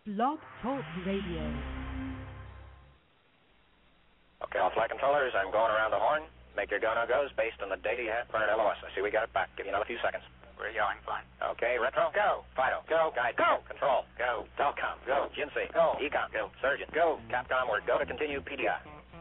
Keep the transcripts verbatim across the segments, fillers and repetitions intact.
Blog Talk Radio. Okay, all flight controllers, I'm going around the horn. Make your go-no-goes based on the data you have printed L O S. I see we got it back. Give you another few seconds. We're yelling fine. Okay, retro, go. Fido, go. Guide, go. Control, go. Telcom, go. G N C, go. Ecom, go. Surgeon, go. Capcom, we're go to continue P D I.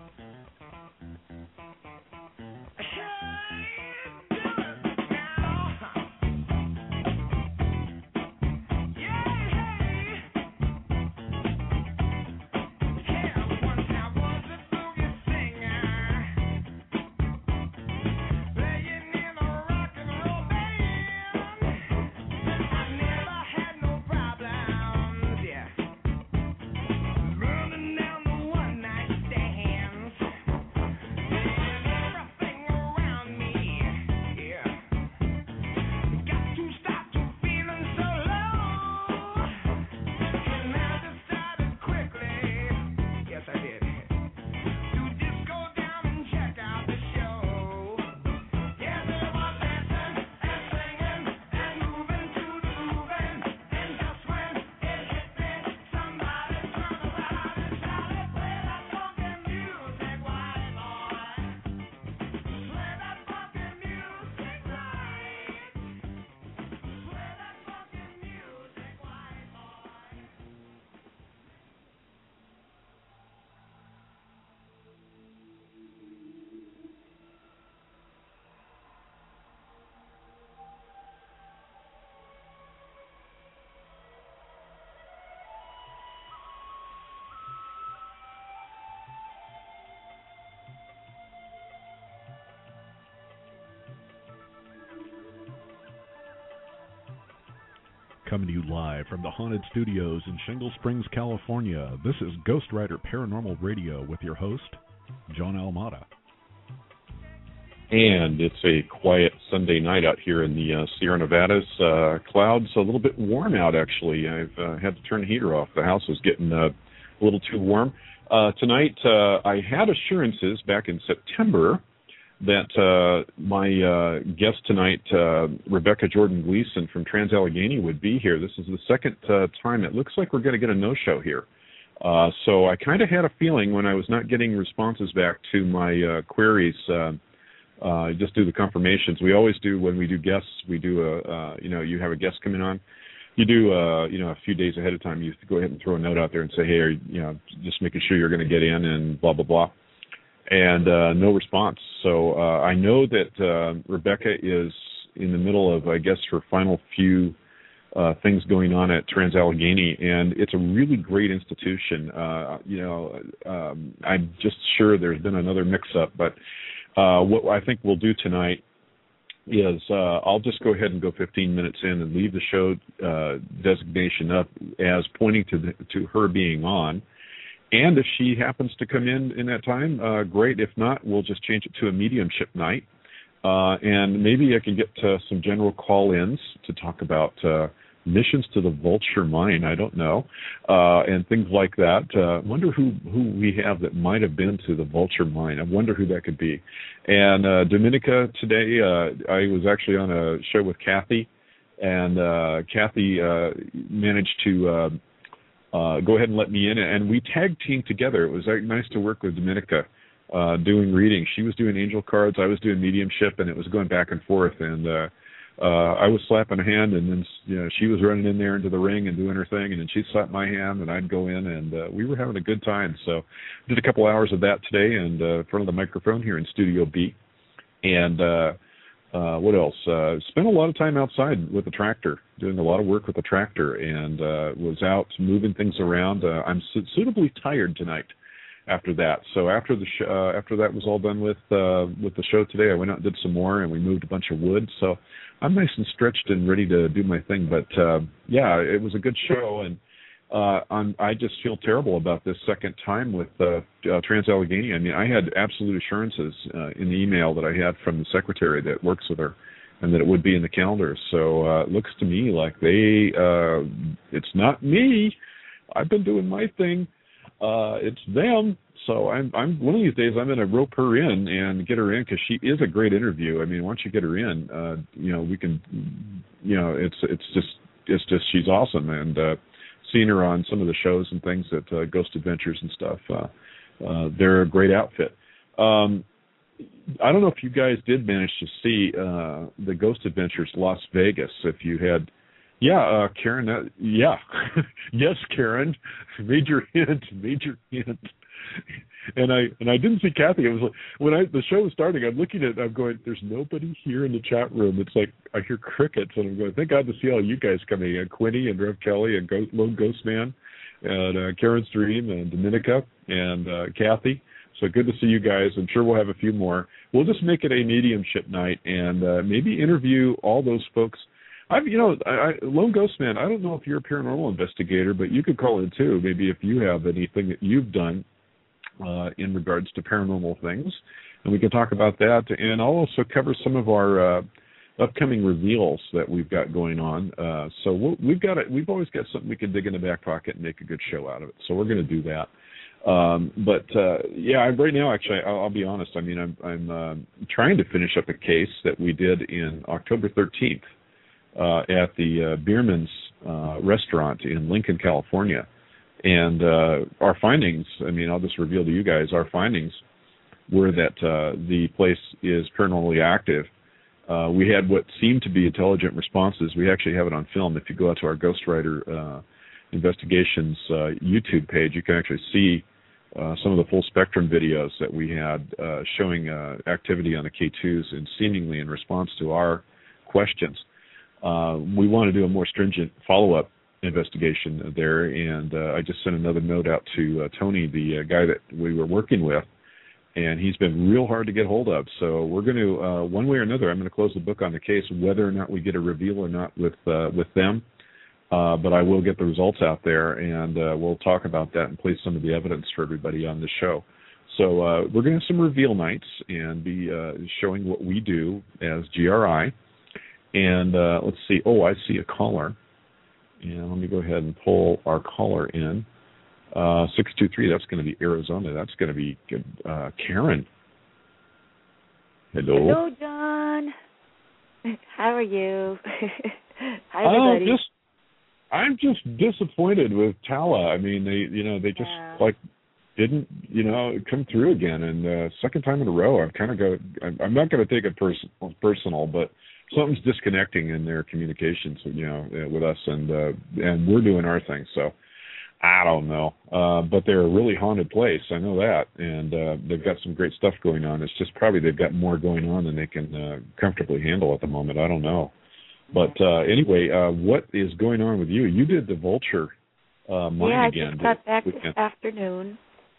Coming to you live from the Haunted Studios in Shingle Springs, California. This is Ghost Rider Paranormal Radio with your host, John Almada. And it's a quiet Sunday night out here in the uh, Sierra Nevadas. Uh, clouds a little bit warm out, actually. I've uh, had to turn the heater off. The house was getting uh, a little too warm. Uh, tonight, uh, I had assurances back in September that uh, my uh, guest tonight, uh, Rebecca Jordan Gleason from Trans-Allegheny, would be here. This is the second uh, time it looks like we're going to get a no-show here. Uh, so I kind of had a feeling when I was not getting responses back to my uh, queries, uh, uh, just do the confirmations. We always do when we do guests, we do a, uh, you know, you have a guest coming on. You do, uh, you know, a few days ahead of time, you go ahead and throw a note out there and say, hey, are you, you know, just making sure you're going to get in and blah, blah, blah. And uh, no response. So uh, I know that uh, Rebecca is in the middle of, I guess, her final few uh, things going on at Trans-Allegheny, and it's a really great institution. Uh, you know, um, I'm just sure there's been another mix-up, but uh, what I think we'll do tonight is uh, I'll just go ahead and go fifteen minutes in and leave the show uh, designation up as pointing to the, to her being on. And if she happens to come in in that time, uh, great. If not, we'll just change it to a mediumship night. Uh, and maybe I can get uh, some general call-ins to talk about uh, missions to the vulture mine. I don't know. Uh, and things like that. I uh, wonder who, who we have that might have been to the vulture mine. I wonder who that could be. And uh, Dominica today, uh, I was actually on a show with Kathy. And uh, Kathy uh, managed to... Uh, Uh, go ahead and let me in, and we tag teamed together. It was uh, nice to work with Dominica uh, doing readings. She was doing angel cards, I was doing mediumship, and it was going back and forth. And uh, uh, I was slapping a hand, and then you know she was running in there into the ring and doing her thing, and then she'd slap my hand, and I'd go in, and uh, we were having a good time. So did a couple hours of that today, and uh, in front of the microphone here in Studio B. And uh, uh, what else? Uh, spent a lot of time outside with the tractor, doing a lot of work with the tractor, and uh, was out moving things around. Uh, I'm su- suitably tired tonight after that. So after the sh- uh, after that was all done with uh, with the show today, I went out and did some more, and we moved a bunch of wood. So I'm nice and stretched and ready to do my thing. But uh, yeah, it was a good show, and uh, I'm, I just feel terrible about this second time with uh, uh, Trans-Allegheny. I mean, I had absolute assurances uh, in the email that I had from the secretary that works with her, and that it would be in the calendar. So uh, it looks to me like they, uh, it's not me. I've been doing my thing. Uh, it's them. So I'm, I'm one of these days I'm going to rope her in and get her in because she is a great interview. I mean, once you get her in, uh, you know, we can, you know, it's it's just it's just she's awesome. And uh, seen her on some of the shows and things at uh, Ghost Adventures and stuff. Uh, uh, they're a great outfit. Um, I don't know if you guys did manage to see uh, the Ghost Adventures Las Vegas. If you had, yeah, uh, Karen, uh, yeah, yes, Karen, major hint, major hint. And I and I didn't see Kathy. It was like when I the show was starting, I'm looking at it, I'm going, there's nobody here in the chat room. It's like I hear crickets, and I'm going, thank God to see all you guys coming in, Quinny and Rev Kelly and Ghost, Lone Ghost Man, and uh, Karen's Dream and Dominica and uh, Kathy. So good to see you guys. I'm sure we'll have a few more. We'll just make it a mediumship night and uh, maybe interview all those folks. I've, you know, I, I, Lone Ghost Man, I don't know if you're a paranormal investigator, but you could call in too. Maybe if you have anything that you've done uh, in regards to paranormal things, and we can talk about that. And I'll also cover some of our uh, upcoming reveals that we've got going on. Uh, so we'll, we've got it. We've always got something we can dig in the back pocket and make a good show out of it. So we're going to do that. Um, but uh, yeah, I, right now, actually, I'll, I'll be honest. I mean, I'm, I'm uh, trying to finish up a case that we did in October thirteenth uh, at the uh, Bierman's uh, restaurant in Lincoln, California. And uh, our findings, I mean, I'll just reveal to you guys, our findings were that uh, the place is paranormally active. Uh, we had what seemed to be intelligent responses. We actually have it on film. If you go out to our Ghostwriter uh, Investigations uh, YouTube page, you can actually see uh, some of the full spectrum videos that we had uh, showing uh, activity on the K twos and seemingly in response to our questions. Uh, we want to do a more stringent follow-up investigation there, and uh, I just sent another note out to uh, Tony, the uh, guy that we were working with, and he's been real hard to get hold of. So we're going to, uh, one way or another, I'm going to close the book on the case, whether or not we get a reveal or not with uh, with them. Uh, but I will get the results out there, and uh, we'll talk about that and place some of the evidence for everybody on the show. So uh, we're going to have some reveal nights and be uh, showing what we do as G R I. And uh, let's see. Oh, I see a caller. And let me go ahead and pull our caller in. Uh, six two three, that's going to be Arizona. That's going to be good. Uh, Karen. Hello. Hello, John. How are you? Hi, oh, everybody. Just, I'm just disappointed with Tala. I mean, they, you know, they just yeah. like didn't, you know, come through again. And uh, second time in a row, I've kind of got. I'm, I'm not going to take it pers- personal, but something's disconnecting in their communications, you know, with us, and uh, and we're doing our thing. So I don't know, uh, but they're a really haunted place. I know that, and uh, they've got some great stuff going on. It's just probably they've got more going on than they can uh, comfortably handle at the moment. I don't know. But uh, anyway, uh, what is going on with you? You did the Vulture uh, mine yeah, again. I just got back weekend. this afternoon.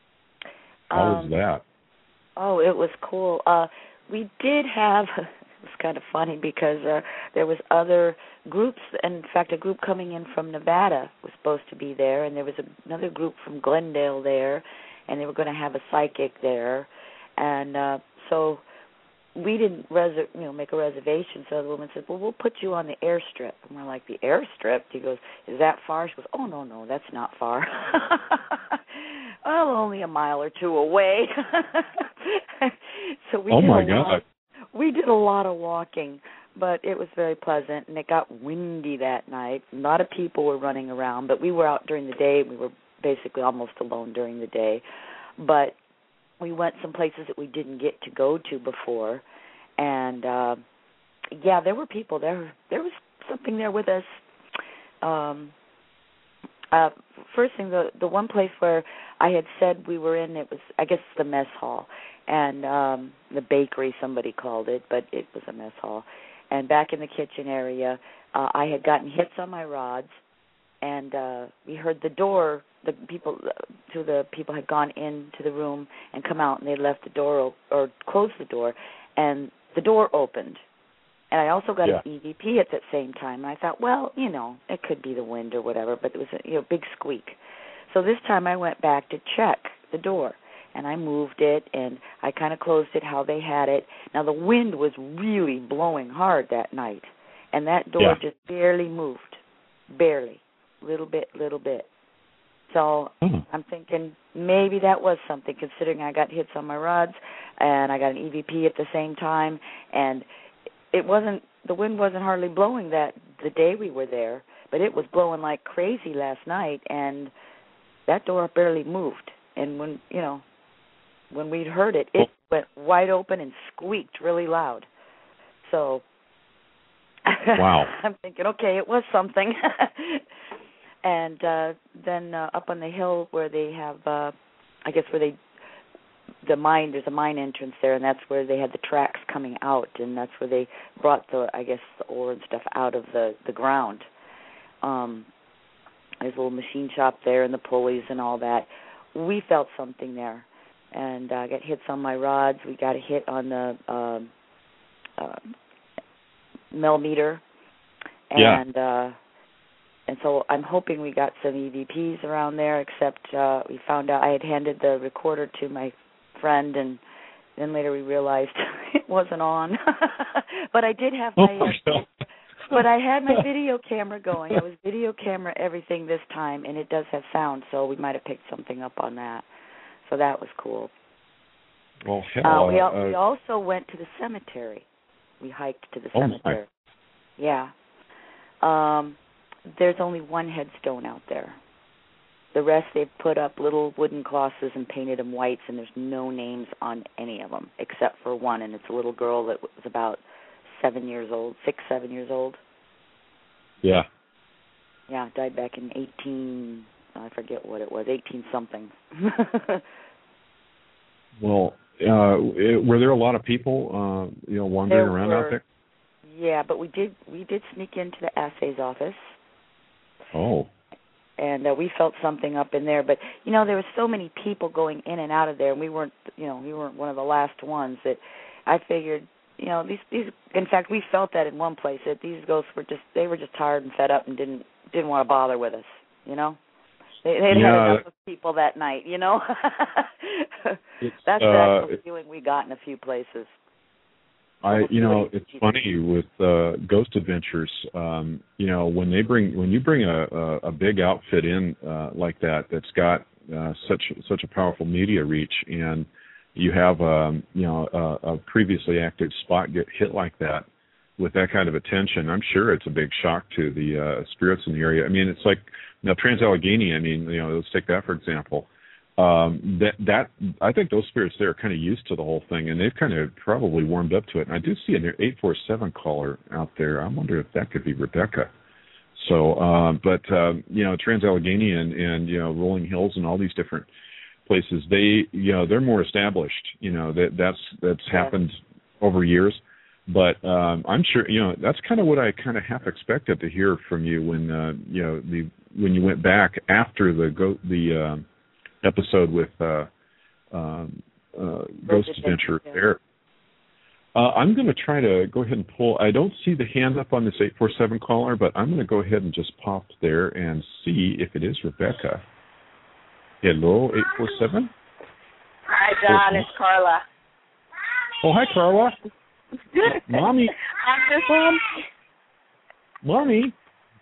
How um, was that? Oh, it was cool. Uh, we did have, it was kind of funny because uh, there was other groups. In fact, a group coming in from Nevada was supposed to be there, and there was another group from Glendale there, and they were going to have a psychic there. And uh, so we didn't res- you know, make a reservation, so the woman said, well, we'll put you on the airstrip. And we're like, the airstrip? He goes, is that far? She goes, oh, no, no, that's not far. Well, only a mile or two away. So we oh, did my a God. lot, we did a lot of walking, but it was very pleasant, and it got windy that night. A lot of people were running around, but we were out during the day. We were basically almost alone during the day. But we went some places that we didn't get to go to before, and uh, yeah, there were people there. There was something there with us. Um, uh, first thing, the the one place where I had said we were in, it was, I guess, the mess hall, and um, the bakery, somebody called it, but it was a mess hall. And back in the kitchen area, uh, I had gotten hits on my rods, and uh, we heard the door. The people, two of the people had gone into the room and come out, and they left the door op- or closed the door, and the door opened. And I also got yeah. an E V P at that same time. And I thought, well, you know, it could be the wind or whatever, but it was a you know, big squeak. So this time I went back to check the door, and I moved it, and I kind of closed it how they had it. Now, the wind was really blowing hard that night, and that door yeah. just barely moved, barely, little bit, little bit. So hmm. I'm thinking maybe that was something, considering I got hits on my rods, and I got an E V P at the same time, and it wasn't, the wind wasn't hardly blowing that the day we were there, but it was blowing like crazy last night, and that door barely moved. And when, you know, when we heard it, it went wide open and squeaked really loud. So wow. I'm thinking, okay, it was something. And uh, then uh, up on the hill where they have, uh, I guess where they, the mine, there's a mine entrance there, and that's where they had the tracks coming out, and that's where they brought the, I guess, the ore and stuff out of the, the ground. Um, there's a little machine shop there and the pulleys and all that. We felt something there, and I uh, got hits on my rods. We got a hit on the uh, uh, millimeter, and yeah. uh, and so I'm hoping we got some E V Ps around there. Except uh, we found out I had handed the recorder to my friend, and then later we realized it wasn't on. But I did have my. Oh my God. But I had my video camera going. I was video camera everything this time, and it does have sound, so we might have picked something up on that. So that was cool. Well, hell, uh, we, al- uh, we also went to the cemetery. We hiked to the oh cemetery. My. Yeah. Um, there's only one headstone out there. The rest they've put up little wooden crosses and painted them whites, and there's no names on any of them except for one, and it's a little girl that was about seven years old, six, seven years old. Yeah. Yeah, died back in eighteen, I forget what it was, eighteen something. Well, uh, were there a lot of people, uh, you know, wandering there around were, out there? Yeah, but we did we did sneak into the assays office. Oh. And uh, we felt something up in there, but you know there were so many people going in and out of there, and we weren't, you know, we weren't one of the last ones that I figured. You know, these these. In fact, we felt that in one place that these ghosts were just they were just tired and fed up and didn't didn't want to bother with us. You know, they they'd yeah, had enough of people that night. You know, that's the uh, actual feeling we got in a few places. I, you know, it's funny with uh, Ghost Adventures. Um, you know, when they bring when you bring a a, a big outfit in uh, like that, that's got uh, such such a powerful media reach, and you have, um, you know, a, a previously active spot get hit like that with that kind of attention, I'm sure it's a big shock to the uh, spirits in the area. I mean, it's like, you know, Trans-Allegheny, I mean, you know, let's take that for example. Um, that, that I think those spirits there are kind of used to the whole thing, and they've kind of probably warmed up to it. And I do see an eight four seven caller out there. I wonder if that could be Rebecca. So, uh, but, um, you know, Trans-Allegheny and, and, you know, Rolling Hills and all these different places, they, you know, they're more established, you know, that that's, that's yeah. happened over years. But um, I'm sure, you know, that's kind of what I kind of half expected to hear from you when, uh, you know, the when you went back after the go the um, episode with uh, um, uh, Ghost Adventure yeah. there. Uh, I'm going to try to go ahead and pull. I don't see the hand up on this eight four seven caller, but I'm going to go ahead and just pop there and see if it is Rebecca. Hello, eight four seven. Hi, John. It's Carla. Oh, hi, Carla. Mommy. I'm just um. Mommy.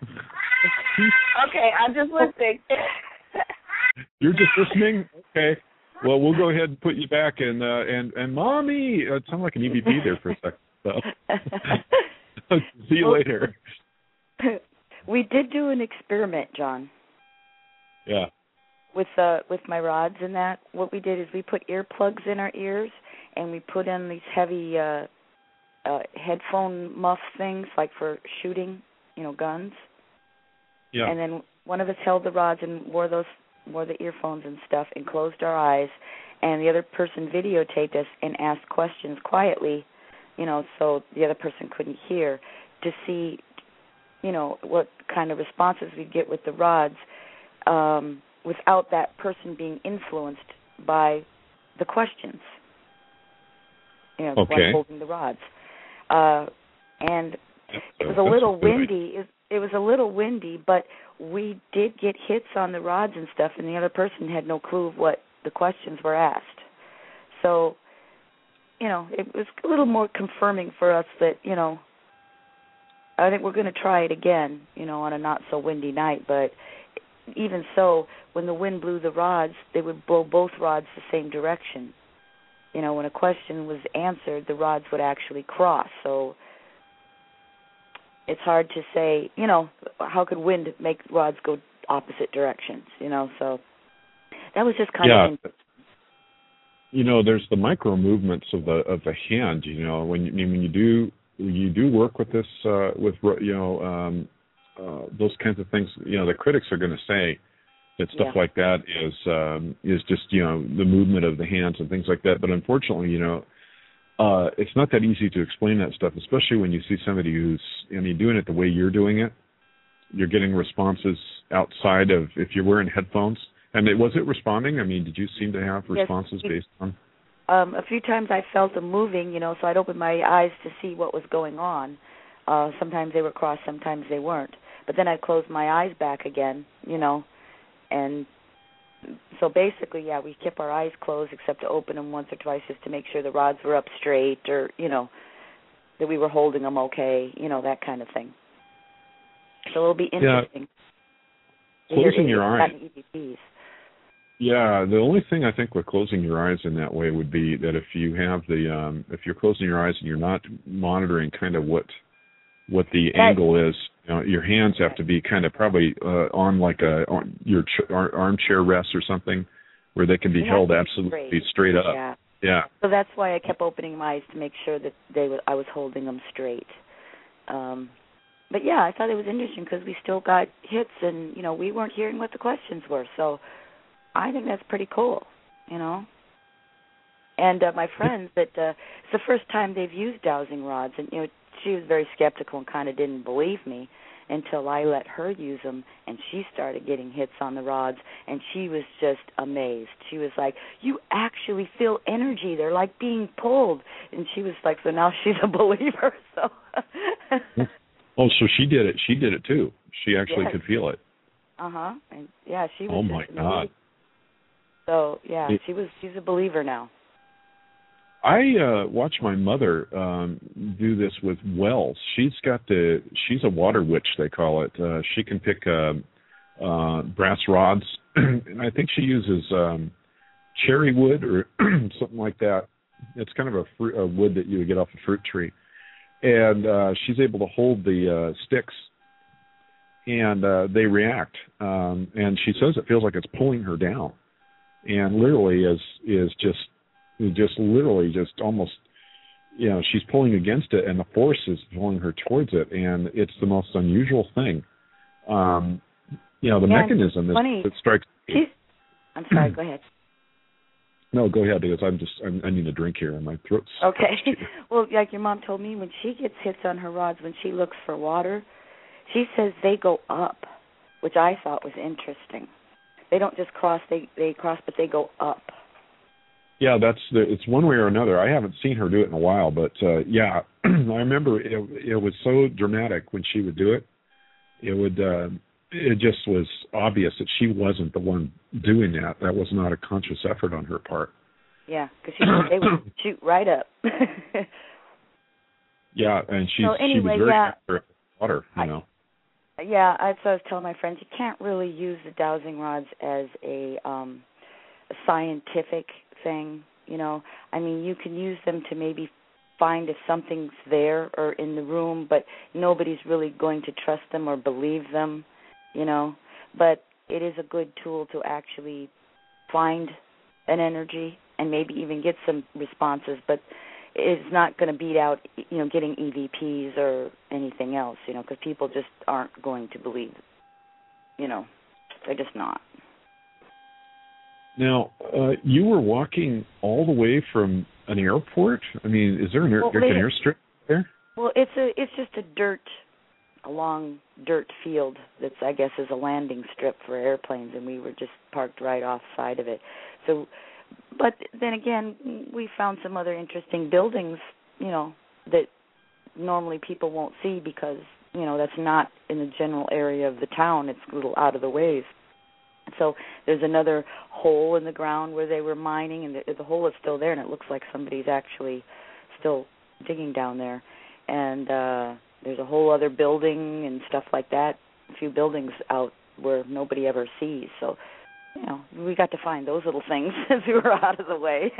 Okay, I'm just listening. You're just listening? Okay. Well, we'll go ahead and put you back, and uh, and and Mommy. It sounded like an E V P there for a second. So. See you later. We did do an experiment, John. Yeah. With uh with my rods and that, what we did is we put earplugs in our ears, and we put in these heavy uh, uh, headphone muff things, like for shooting, you know, guns. Yeah. And then one of us held the rods and wore those, wore the earphones and stuff, and closed our eyes, and the other person videotaped us and asked questions quietly, you know, so the other person couldn't hear, to see, you know, what kind of responses we'd get with the rods, um, without that person being influenced by the questions. You know, okay. the one holding the rods. Uh, and it was a little windy. It, it was a little windy, but we did get hits on the rods and stuff, and the other person had no clue of what the questions were asked. So, you know, it was a little more confirming for us that, you know, I think we're going to try it again, you know, on a not-so-windy night. But even so, when the wind blew the rods, they would blow both rods the same direction. You know, when a question was answered, the rods would actually cross. So it's hard to say, you know, how could wind make rods go opposite directions, you know, so that was just kind yeah. of interesting. You know, there's the micro movements of the of the hand. You know, when you when you do you do work with this uh, with you know um, uh, those kinds of things. You know, the critics are going to say that stuff yeah. like that is um, is just you know the movement of the hands and things like that. But unfortunately, you know, uh, it's not that easy to explain that stuff, especially when you see somebody who's I mean doing it the way you're doing it. You're getting responses outside of if you're wearing headphones. And it, was it responding? I mean, did you seem to have responses yes. based on? Um, a few times I felt them moving, you know, so I'd open my eyes to see what was going on. Uh, sometimes they were crossed, sometimes they weren't. But then I'd close my eyes back again, you know. And so basically, yeah, we kept our eyes closed except to open them once or twice just to make sure the rods were up straight or, you know, that we were holding them okay, you know, that kind of thing. So it'll be interesting. Yeah. Closing your eyes. E V Ps. Yeah, the only thing I think with closing your eyes in that way would be that if you have the um, if you're closing your eyes and you're not monitoring kind of what what the that, angle is, you know, your hands have to be kind of probably uh, on like a on your ch- armchair rest or something where they can be held absolutely straight, straight up. Yeah. Yeah. So that's why I kept opening my eyes to make sure that they w- I was holding them straight. Um, but yeah, I thought it was interesting because we still got hits and you know we weren't hearing what the questions were, so. I think that's pretty cool, you know. And uh, my friends, that uh, it's the first time they've used dowsing rods, and you know, she was very skeptical and kind of didn't believe me until I let her use them, and she started getting hits on the rods, and she was just amazed. She was like, "You actually feel energy; they're like being pulled." And she was like, "So now she's a believer." So. Oh, so she did it. She did it too. She actually yes. could feel it. Uh huh. And yeah, she was. Oh my just God. amazed. So yeah, she was. She's a believer now. I uh, watch my mother um, do this with wells. She's got the. She's a water witch, they call it. Uh, she can pick uh, uh, brass rods, and I think she uses um, cherry wood or something like that. It's kind of a, fruit, a wood that you would get off a fruit tree, and uh, she's able to hold the uh, sticks, and uh, they react. Um, and she says it feels like it's pulling her down. And literally is is just just literally just almost you know she's pulling against it and the force is pulling her towards it and it's the most unusual thing. Um, you know the yeah, mechanism is it strikes. She's, I'm sorry. Go ahead. No, go ahead because I'm just I'm, I need a drink here and my throat's. Okay. Well, like your mom told me, when she gets hits on her rods, when she looks for water, she says they go up, which I thought was interesting. They don't just cross; they they cross, but they go up. Yeah, that's the, it's one way or another. I haven't seen her do it in a while, but uh, yeah, I remember it, it was so dramatic when she would do it. It would uh, it just was obvious that she wasn't the one doing that. That was not a conscious effort on her part. Yeah, because they would shoot right up. Yeah, and she so anyway, she was very yeah, after water, you I, know. Yeah, I, so I was telling my friends, you can't really use the dowsing rods as a, um, a scientific thing, you know. I mean, you can use them to maybe find if something's there or in the room, but nobody's really going to trust them or believe them, you know. But it is a good tool to actually find an energy and maybe even get some responses, but it's not going to beat out, you know, getting E V Ps or anything else, you know, because people just aren't going to believe, you know, they're just not. Now, uh, you were walking all the way from an airport? I mean, is there an, air, well, an airstrip there? Well, it's a it's just a dirt, a long dirt field that's, I guess, is a landing strip for airplanes, and we were just parked right off side of it. So. But then again, we found some other interesting buildings, you know, that normally people won't see because, you know, that's not in the general area of the town. It's a little out of the ways. So there's another hole in the ground where they were mining, and the, the hole is still there, and it looks like somebody's actually still digging down there. And uh, there's a whole other building and stuff like that, a few buildings out where nobody ever sees. So, you know, we got to find those little things as we were out of the way.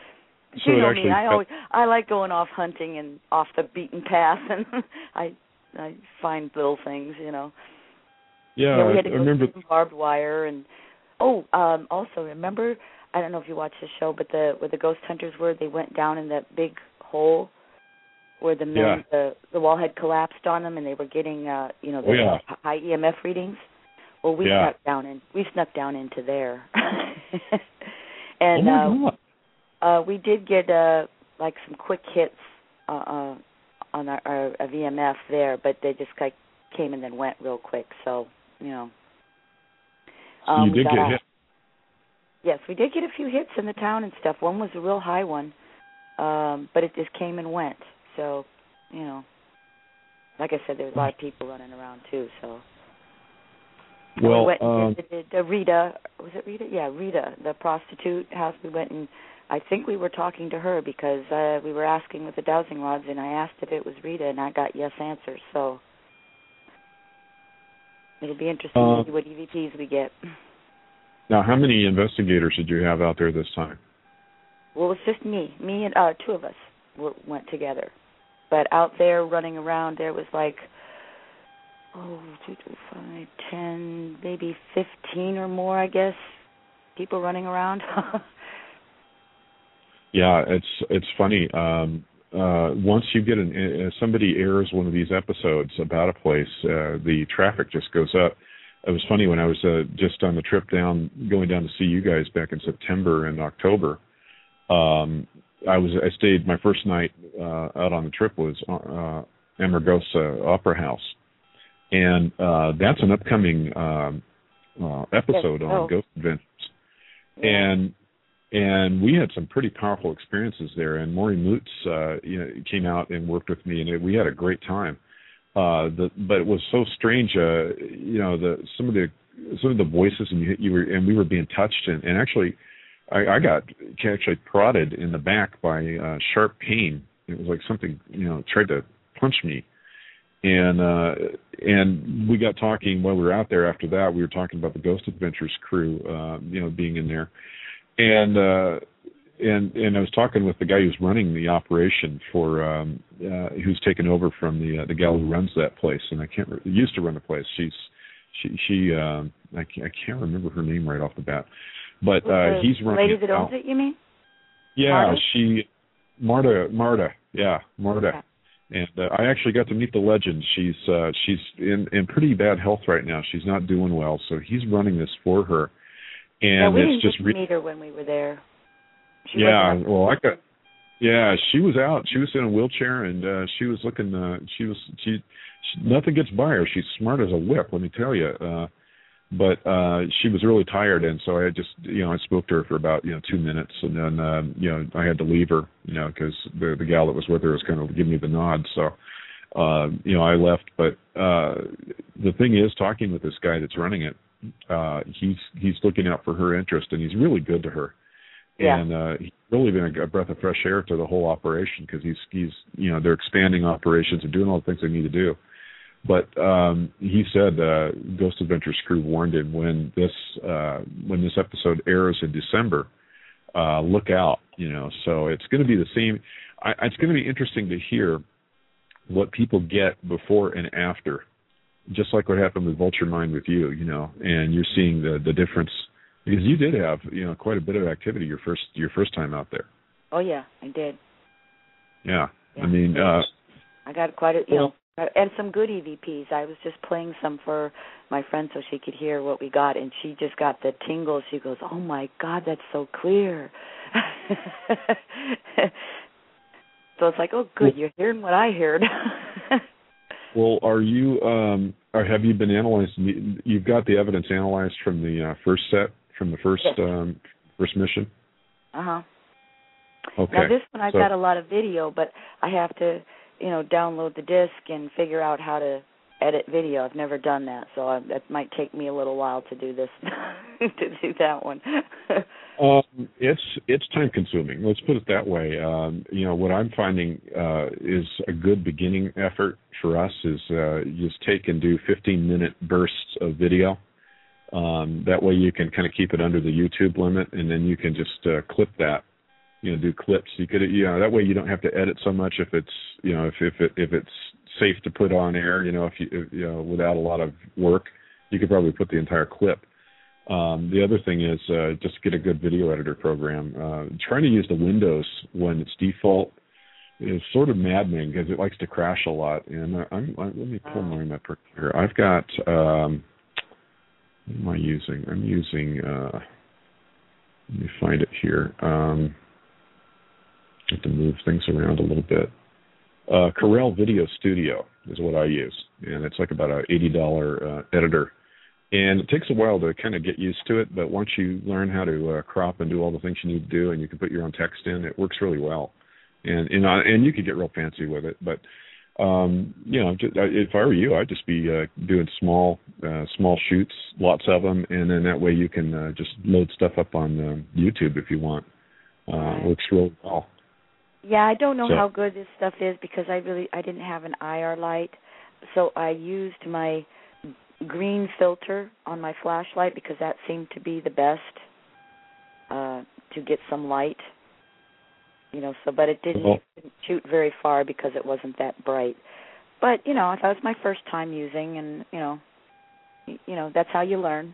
So you know actually, me, I always I like going off hunting and off the beaten path, and I I find little things, you know. Yeah, yeah we had to I go remember through barbed wire and oh, um, also remember, I don't know if you watched the show, but the where the ghost hunters were, they went down in that big hole where the men, yeah. the the wall had collapsed on them, and they were getting, uh, you know, the oh, yeah. high E M F readings. Well, we yeah. snuck down in, we snuck down into there, and oh my uh, God. uh, we did get uh, like some quick hits uh, uh, on our, our of E M F there, but they just like came and then went real quick. So you know, so um, you did get out. hit. Yes, we did get a few hits in the town and stuff. One was a real high one, um, but it just came and went. So, you know, like I said, there was a lot of people running around too. So, well, we went um, and visited uh, Rita. Was it Rita? Yeah, Rita, the prostitute house. We went and I think we were talking to her because uh, we were asking with the dowsing rods, and I asked if it was Rita, and I got yes answers. So, it'll be interesting uh, to see what E V Ps we get. Now, how many investigators did you have out there this time? Well, it was just me. Me and uh, two of us were, went together. But out there running around, there was like, oh, two, two, five, ten, maybe fifteen or more, I guess, people running around. Yeah, it's it's funny. Um, uh, once you get an, uh, somebody airs one of these episodes about a place, uh, the traffic just goes up. It was funny when I was uh, just on the trip down, going down to see you guys back in September and October. Um, I was I stayed my first night uh, out on the trip was uh, Amargosa Opera House, and uh, that's an upcoming um, uh, episode yes. on oh. Ghost Adventures, yeah. and and we had some pretty powerful experiences there. And Maury Moots, uh, you know, came out and worked with me, and it, we had a great time. Uh, the, but it was so strange, uh, you know, the some of the some of the voices, and you, you were and we were being touched, and, and actually, I, I got actually prodded in the back by uh, sharp pain. It was like something, you know, tried to punch me, and uh, and we got talking while we were out there. After that, we were talking about the Ghost Adventures crew, uh, you know, being in there, and. Uh, And and I was talking with the guy who's running the operation for um, uh, who's taken over from the uh, the gal who runs that place, and I can't re- used to run the place. She's she she uh, I can't, I can't remember her name right off the bat, but uh, he's running. Lady that owns it, you mean? Yeah, Marta? she Marta Marta yeah Marta, okay. and uh, I actually got to meet the legend. She's uh, she's in in pretty bad health right now. She's not doing well, so he's running this for her, and yeah, we it's didn't just get to re- meet her when we were there. She yeah, wasn't well, I got. Yeah, she was out. She was in a wheelchair, and uh, she was looking. Uh, she was. She, she. Nothing gets by her. She's smart as a whip. Let me tell you. Uh, but uh, she was really tired, and so I just, you know, I spoke to her for about, you know, two minutes, and then, uh, you know, I had to leave her, you know, because the the gal that was with her was kind of giving me the nod. So, uh, you know, I left. But uh, the thing is, talking with this guy that's running it, uh, he's he's looking out for her interest, and he's really good to her. Yeah. And uh, he's really been a, a breath of fresh air to the whole operation because he's, he's, you know, they're expanding operations and doing all the things they need to do. But um, he said uh, Ghost Adventures crew warned him when this uh, when this episode airs in December, uh, look out, you know. So it's going to be the same. I, it's going to be interesting to hear what people get before and after, just like what happened with Vulture Mind with you, you know, and you're seeing the the difference. Because you did have, you know, quite a bit of activity your first your first time out there. Oh yeah, I did. Yeah, yeah. I mean, uh, I got quite a, you know, and some good E V Ps. I was just playing some for my friend so she could hear what we got, and she just got the tingles. She goes, "Oh my God, that's so clear." So it's like, oh, good, well, you're hearing what I heard. Well, are you, um, or have you been analyzed? You've got the evidence analyzed from the uh, first set, from the first yes. um, first mission? Uh-huh. Okay. Now, this one I've so, got a lot of video, but I have to, you know, download the disc and figure out how to edit video. I've never done that, so I, that might take me a little while to do this, to do that one. um, it's it's time consuming. Let's put it that way. Um, you know, what I'm finding uh, is a good beginning effort for us is uh, just take and do fifteen minute bursts of video. Um, that way you can kind of keep it under the YouTube limit, and then you can just uh, clip that. You know, do clips. You could, you know, that way you don't have to edit so much if it's, you know, if if it if it's safe to put on air. You know, if you, if, you know, without a lot of work, you could probably put the entire clip. Um, the other thing is uh, just get a good video editor program. Uh, trying to use the Windows when it's default is sort of maddening because it likes to crash a lot. And uh, I'm, I, let me pull my map here. I've got, um, what am I using? I'm using, uh, let me find it here. Um, I have to move things around a little bit. Uh, Corel Video Studio is what I use. And it's like about an eighty dollars uh, editor. And it takes a while to kind of get used to it, but once you learn how to uh, crop and do all the things you need to do, and you can put your own text in, it works really well. And and, uh, and you could get real fancy with it. But um, you know, just, if I were you, I'd just be uh, doing small uh, small shoots, lots of them, and then that way you can uh, just load stuff up on uh, YouTube if you want. Uh, right. It works real well. Yeah, I don't know so. how good this stuff is because I really I didn't have an I R light, so I used my green filter on my flashlight because that seemed to be the best uh, to get some light, you know. So, but it didn't, well, it didn't shoot very far because it wasn't that bright. But you know, that was my first time using, and you know, you know that's how you learn.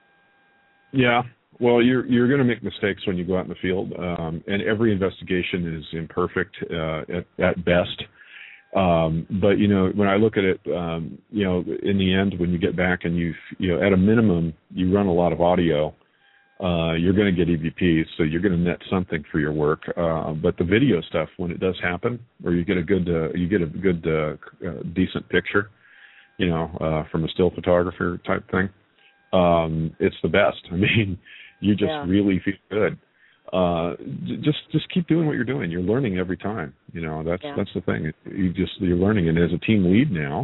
Yeah. Well, you're you're going to make mistakes when you go out in the field, um, and every investigation is imperfect uh, at, at best. Um, but, you know, when I look at it, um, you know, in the end, when you get back and you, you know, at a minimum, you run a lot of audio, uh, you're going to get E V Ps, so you're going to net something for your work. Uh, but the video stuff, when it does happen, or you get a good, uh, you get a good, uh, uh, decent picture, you know, uh, from a still photographer type thing, um, it's the best. I mean, you just yeah. really feel good. Uh, just just keep doing what you're doing. You're learning every time. You know, that's yeah. that's the thing. You just you're learning, and as a team lead now,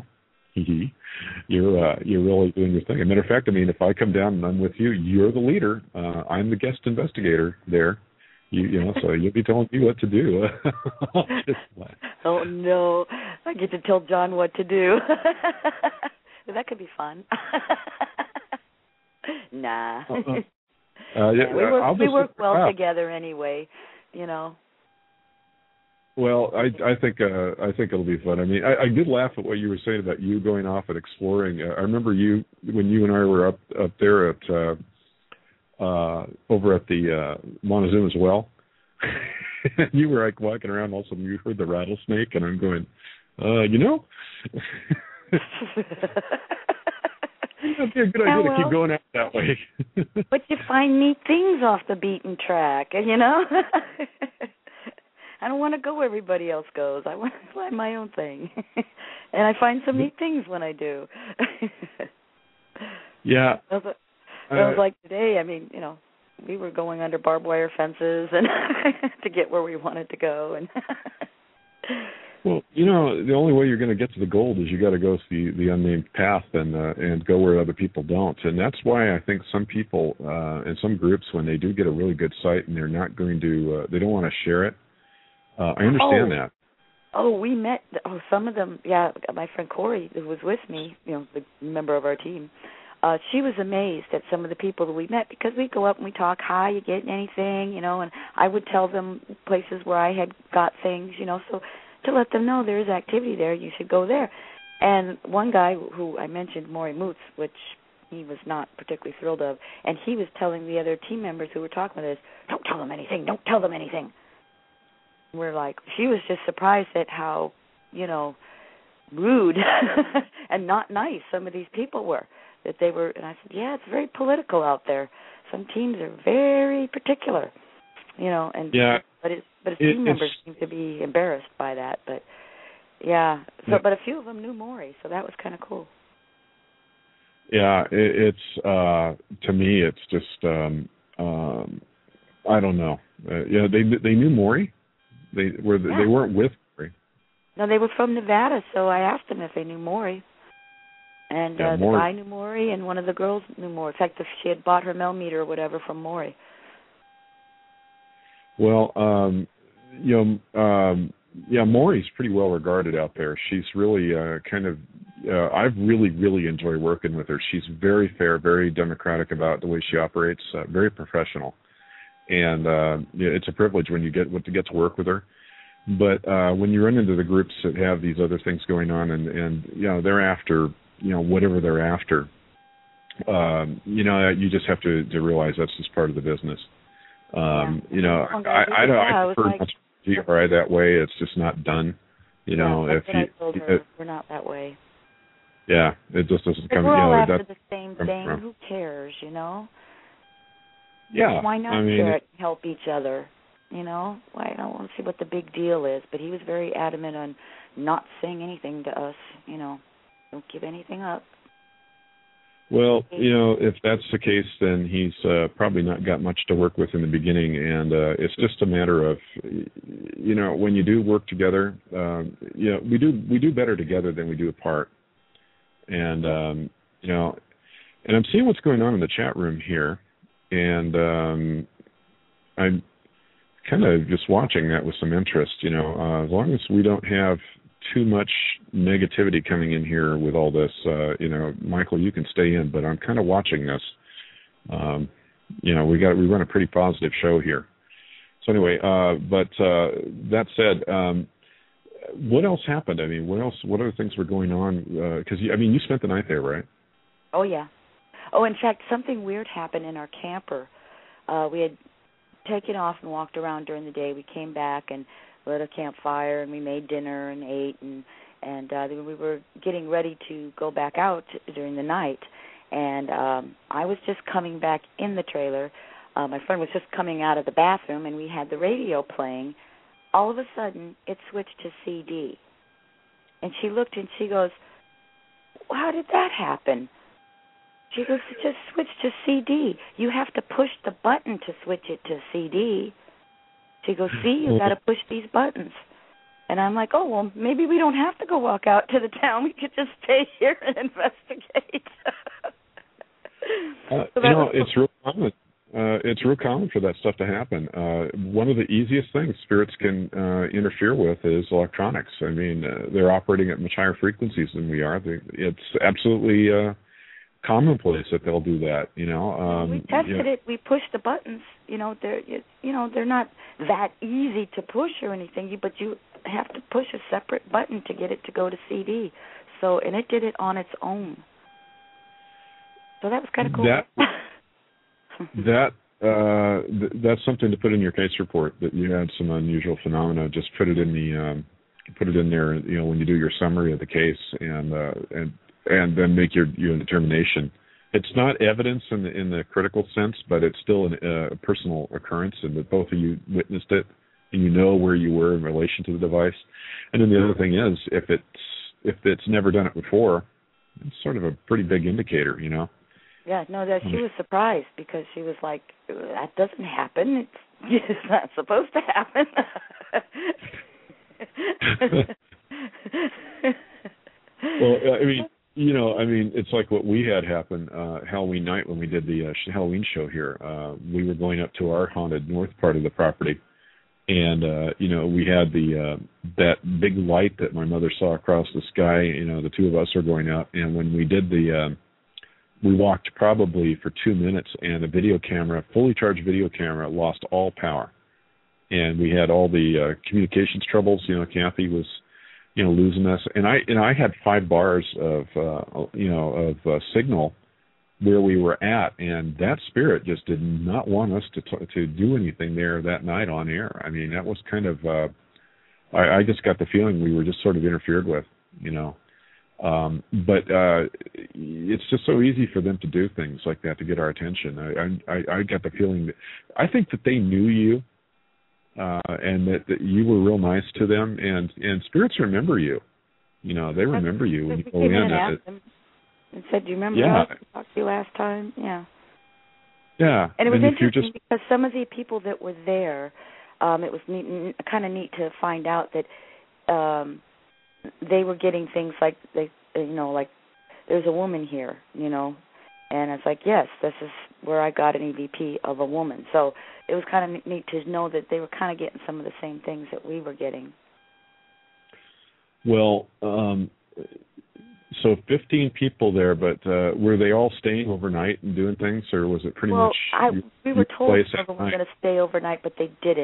you're uh, you're really doing your thing. As a matter of fact, I mean, if I come down and I'm with you, you're the leader. Uh, I'm the guest investigator there. You you know, so you'll be telling me what to do. Oh no, I get to tell John what to do. That could be fun. Nah. Uh-uh. Uh, yeah, we work, I'll we just work well out. together anyway, you know. Well, I I think uh, I think it'll be fun. I mean, I, I did laugh at what you were saying about you going off and exploring. Uh, I remember you when you and I were up up there at uh, uh, over at the uh, Montezuma's Well. You were like walking around, all of a sudden you heard the rattlesnake, and I'm going, uh, you know. That'd be a good idea yeah, well, to keep going out that way. But you find neat things off the beaten track, and you know, I don't want to go where everybody else goes. I want to find my own thing, and I find some neat things when I do. Yeah. It was, it was like today. I mean, you know, we were going under barbed wire fences and to get where we wanted to go, and. Well, you know, the only way you're going to get to the gold is you got to go the the unnamed path and uh, and go where other people don't, and that's why I think some people uh, and some groups, when they do get a really good site and they're not going to, uh, they don't want to share it. Uh, I understand oh. that. Oh, we met. Oh, some of them. Yeah, my friend Corey, who was with me, you know, the member of our team. Uh, she was amazed at some of the people that we met because we go up and we talk. Hi, you getting anything? You know, and I would tell them places where I had got things. You know, so. To let them know there is activity there, you should go there. And one guy who I mentioned, Maury Moots, which he was not particularly thrilled of, and he was telling the other team members who were talking with us, don't tell them anything, don't tell them anything. We're like, she was just surprised at how, you know, rude and not nice some of these people were. That they were, and I said, yeah, it's very political out there. Some teams are very particular, you know, and yeah. But it, but his it, team members seem to be embarrassed by that. But yeah, so yeah. but a few of them knew Maury, so that was kind of cool. Yeah, it, it's uh, to me, it's just um, um, I don't know. Uh, yeah, they they knew Maury. They were yeah. they weren't with Maury. No, they were from Nevada, so I asked them if they knew Maury. And yeah, uh, Maury. the guy knew Maury, and one of the girls knew Maury. In fact, if she had bought her Melmeter or whatever from Maury. Well, um, you know, um, yeah, Maury's pretty well regarded out there. She's really uh, kind of, uh, I've really, really enjoyed working with her. She's very fair, very democratic about the way she operates, uh, very professional. And uh, yeah, it's a privilege when you get to get to work with her. But uh, when you run into the groups that have these other things going on, and, and you know they're after you know whatever they're after, um, you know you just have to, to realize that's just part of the business. Um, yeah. You know, well, I, I don't. yeah, I prefer like, G R I that way. It's just not done. You know, yeah, if that's you, what I told her. it, We're not that way. yeah, it just doesn't come. We're you all know, after that, the same from, thing. from, Who cares? You know. Yeah. Why not I mean, share it and help each other? You know, I don't want to see what the big deal is, but he was very adamant on not saying anything to us. You know, don't give anything up. Well, you know, if that's the case, then he's uh, probably not got much to work with in the beginning, and uh, it's just a matter of, you know, when you do work together, um, you know, we do we do better together than we do apart, and um, you know, and I'm seeing what's going on in the chat room here, and um, I'm kind of just watching that with some interest. You know, uh, as long as we don't have too much negativity coming in here with all this, uh, you know, Michael, you can stay in, but I'm kind of watching this. Um, you know, we got we run a pretty positive show here. So anyway, uh, but uh, that said, um, what else happened? I mean, what else? What other things were going on? Because uh, I mean, you spent the night there, right? Oh yeah. Oh, in fact, something weird happened in our camper. Uh, we had taken off and walked around during the day. We came back and lit a campfire, and we made dinner and ate, and and uh, we were getting ready to go back out during the night. And um, I was just coming back in the trailer. Uh, my friend was just coming out of the bathroom, and we had the radio playing. All of a sudden, it switched to C D. And she looked and she goes, "How did that happen?" She goes, "It just switched to C D. You have to push the button to switch it to C D." She goes, "See, you got to push these buttons." And I'm like, "Oh, well, maybe we don't have to go walk out to the town. We could just stay here and investigate." uh, so you know, was- it's real common. Uh, it's real common for that stuff to happen. Uh, one of the easiest things spirits can uh, interfere with is electronics. I mean, uh, they're operating at much higher frequencies than we are. They, it's absolutely uh, commonplace that they'll do that. You know, um, we tested you know, it. We pushed the buttons. You know, they're you know they're not that easy to push or anything, but you have to push a separate button to get it to go to C D. So, and it did it on its own. So that was kind of cool. That, that uh, th- that's something to put in your case report, that you had some unusual phenomena. Just put it in the um, put it in there. You know, when you do your summary of the case, and uh, and and then make your your determination. It's not evidence in the in the critical sense, but it's still an, uh, a personal occurrence, and that both of you witnessed it, and you know where you were in relation to the device. And then the other thing is, if it's if it's never done it before, it's sort of a pretty big indicator, you know. Yeah, no, that she was surprised because she was like, "That doesn't happen. It's, it's not supposed to happen." Well, I mean, you know, I mean, it's like what we had happen uh, Halloween night when we did the uh, Halloween show here. Uh, we were going up to our haunted north part of the property, and uh, you know, we had the uh, that big light that my mother saw across the sky. You know, the two of us were going up, and when we did the, uh, we walked probably for two minutes, and the video camera, fully charged video camera, lost all power, and we had all the uh, communications troubles. You know, Kathy was, you know, losing us, and I and I had five bars of uh, you know of uh, signal where we were at, and that spirit just did not want us to t- to do anything there that night on air. I mean, that was kind of uh, I, I just got the feeling we were just sort of interfered with, you know. Um, but uh, it's just so easy for them to do things like that to get our attention. I I, I got the feeling that I think that they knew you. Uh, and that, that you were real nice to them, and, and spirits remember you. You know, they remember you when you go in. And asked them and said, "Do you remember yeah. us? We talked to you last time?" Yeah. Yeah. And it was and interesting just... because some of the people that were there, um, it was neat, kind of neat to find out that um, they were getting things like they, you know, like there's a woman here, you know. And it's like, yes, this is where I got an E V P of a woman. So it was kind of neat to know that they were kind of getting some of the same things that we were getting. Well, um, so fifteen people there, but uh, were they all staying overnight and doing things, or was it pretty well, much? Well, you, we were told they they were going to stay overnight, but they didn't.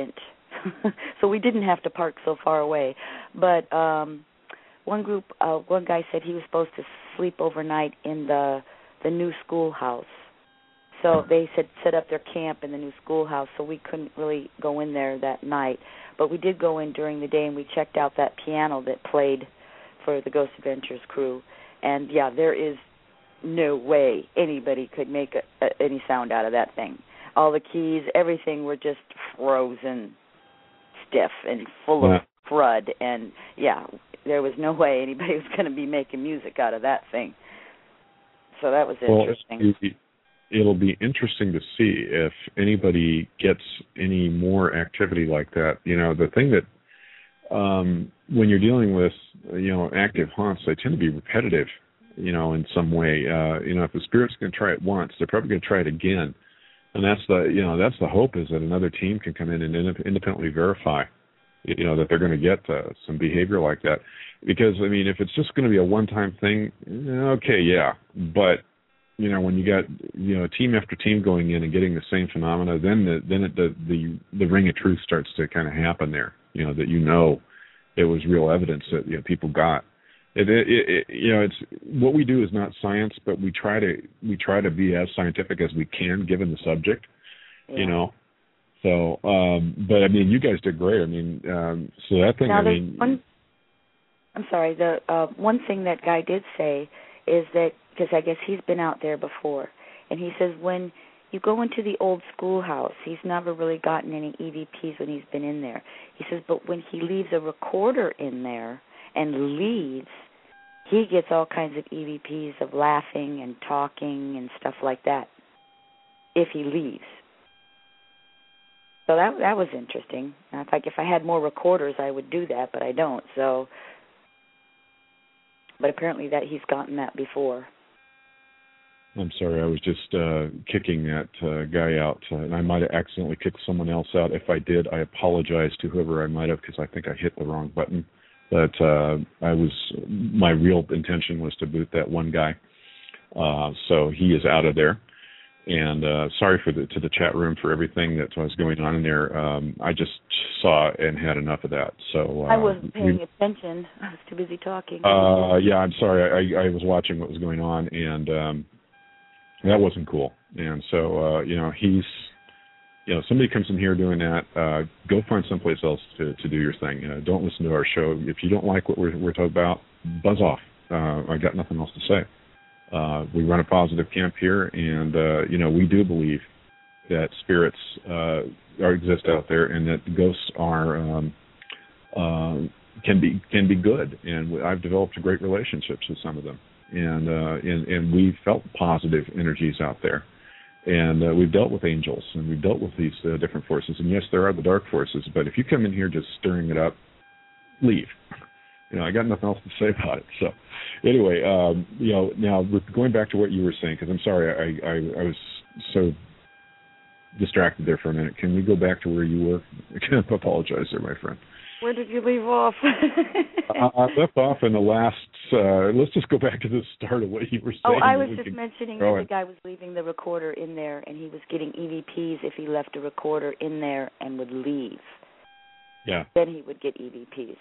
so we didn't have to park so far away. But um, one group, uh, one guy said he was supposed to sleep overnight in the the new schoolhouse. So they said set up their camp in the new schoolhouse, so we couldn't really go in there that night. But we did go in during the day, and we checked out that piano that played for the Ghost Adventures crew. And, yeah, there is no way anybody could make a, a, any sound out of that thing. All the keys, everything were just frozen stiff and full yeah. of crud. And, yeah, there was no way anybody was going to be making music out of that thing. So that was interesting. Well, it'll be interesting to see if anybody gets any more activity like that. You know, the thing that um, when you're dealing with, you know, active haunts, they tend to be repetitive, you know, in some way. Uh, you know, if the spirit's going to try it once, they're probably going to try it again. And that's the, you know, that's the hope, is that another team can come in and independently verify, you know, that they're going to get uh, some behavior like that. Because, I mean, if it's just going to be a one-time thing, okay, yeah. But, you know, when you got, you know, team after team going in and getting the same phenomena, then the then it, the, the the ring of truth starts to kind of happen there. You know, that you know it was real evidence that, you know, people got. It, it, it, you know, it's what we do is not science, but we try to we try to be as scientific as we can given the subject. Yeah. You know, so um, but I mean, you guys did great. I mean, um, so that thing. Now, I mean, one, I'm sorry. The uh, one thing that guy did say is that, because I guess he's been out there before, and he says when you go into the old schoolhouse, he's never really gotten any E V Ps when he's been in there. He says, but when he leaves a recorder in there and leaves, he gets all kinds of E V Ps of laughing and talking and stuff like that if he leaves. So that that was interesting. I think if I had more recorders, I would do that, but I don't. So, but apparently that he's gotten that before. I'm sorry, I was just uh, kicking that uh, guy out, uh, and I might have accidentally kicked someone else out. If I did, I apologize to whoever I might have, because I think I hit the wrong button. But uh, I was my real intention was to boot that one guy, uh, so he is out of there. And uh, sorry for the to the chat room for everything that was going on in there. Um, I just saw and had enough of that. So uh, I wasn't paying we, attention. I was too busy talking. Uh, yeah, I'm sorry. I, I was watching what was going on, and um, that wasn't cool. And so uh, you know, he's you know, somebody comes in here doing that. Uh, go find someplace else to, to do your thing. Uh, don't listen to our show. If you don't like what we're we're talking about, buzz off. Uh, I got nothing else to say. Uh, we run a positive camp here, and, uh, you know, we do believe that spirits uh, are, exist out there, and that ghosts are um, uh, can be can be good. And I've developed great relationships with some of them, and uh, and, and we've felt positive energies out there. And uh, we've dealt with angels, and we've dealt with these uh, different forces. And, yes, there are the dark forces, but if you come in here just stirring it up, leave. You know, I got nothing else to say about it. So, anyway, um, you know, now going back to what you were saying, because I'm sorry, I, I, I was so distracted there for a minute. Can we go back to where you were? I can't apologize there, my friend. Where did you leave off? I, I left off in the last, uh, let's just go back to the start of what you were saying. Oh, I was just mentioning that the guy was leaving the recorder in there, and he was getting E V Ps if he left a recorder in there and would leave. Yeah. Then he would get E V Ps.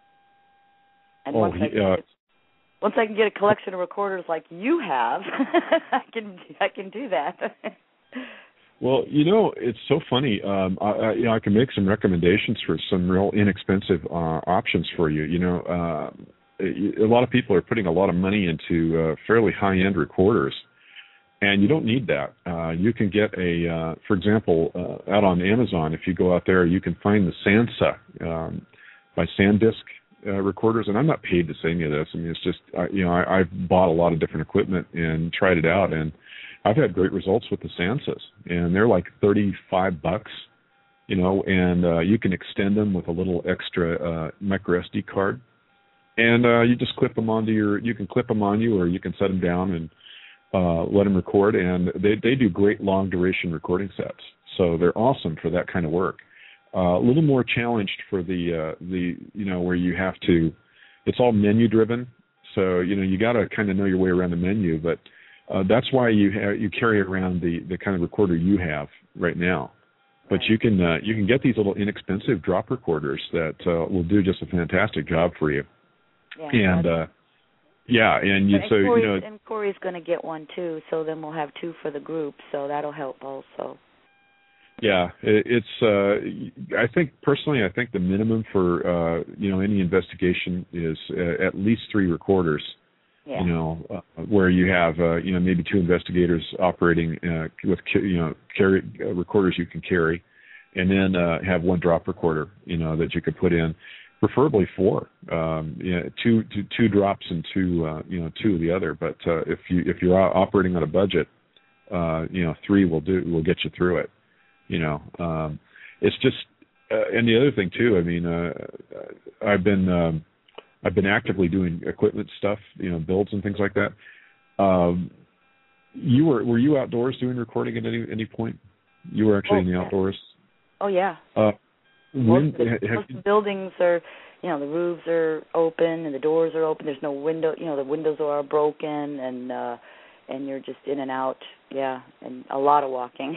And oh, once, he, I can uh, get, once I can get a collection of recorders like you have, I can I can do that. Well, you know, it's so funny. Um, I, I, you know, I can make some recommendations for some real inexpensive uh, options for you. You know, uh, a lot of people are putting a lot of money into uh, fairly high-end recorders, and you don't need that. Uh, you can get a, uh, for example, uh, out on Amazon, if you go out there, you can find the Sansa um, by SanDisk. Uh, recorders, and I'm not paid to say any of this. I mean, it's just, uh, you know, I, I've bought a lot of different equipment and tried it out, and I've had great results with the Sansas, and they're like thirty-five bucks, you know, and uh, you can extend them with a little extra uh, micro S D card, and uh, you just clip them onto your, you can clip them on you, or you can set them down and uh, let them record, and they, they do great long duration recording sets, so they're awesome for that kind of work. Uh, a little more challenged for the, uh, the you know, where you have to, it's all menu driven. So, you know, you got to kind of know your way around the menu, but uh, that's why you ha- you carry around the, the kind of recorder you have right now. but Right. you can uh, you can get these little inexpensive drop recorders that uh, will do just a fantastic job for you. Yeah, And uh, yeah, and you and so Corey's, you know, and Corey's going to get one too. So then we'll have two for the group. So that'll help also. yeah, it, it's. Uh, I think personally, I think the minimum for uh, you know any investigation is uh, at least three recorders. Yeah. You know, uh, where you have uh, you know maybe two investigators operating uh, with you know carry uh, recorders you can carry, and then uh, have one drop recorder you know that you could put in, preferably four, um, yeah, two, two two drops and two uh, you know two of the other. But uh, if you if you're operating on a budget, uh, you know three will do will get you through it. You know, um, it's just uh, and the other thing too. I mean, uh, I've been. Um, I've been actively doing equipment stuff, you know, builds and things like that. Um, you were were you outdoors doing recording at any any point? You were actually oh, in the yeah. outdoors. Oh yeah. Uh, when most of the, have most you, of the buildings are, you know, the roofs are open and the doors are open. There's no window, you know, the windows are broken and uh, and you're just in and out. Yeah, and a lot of walking.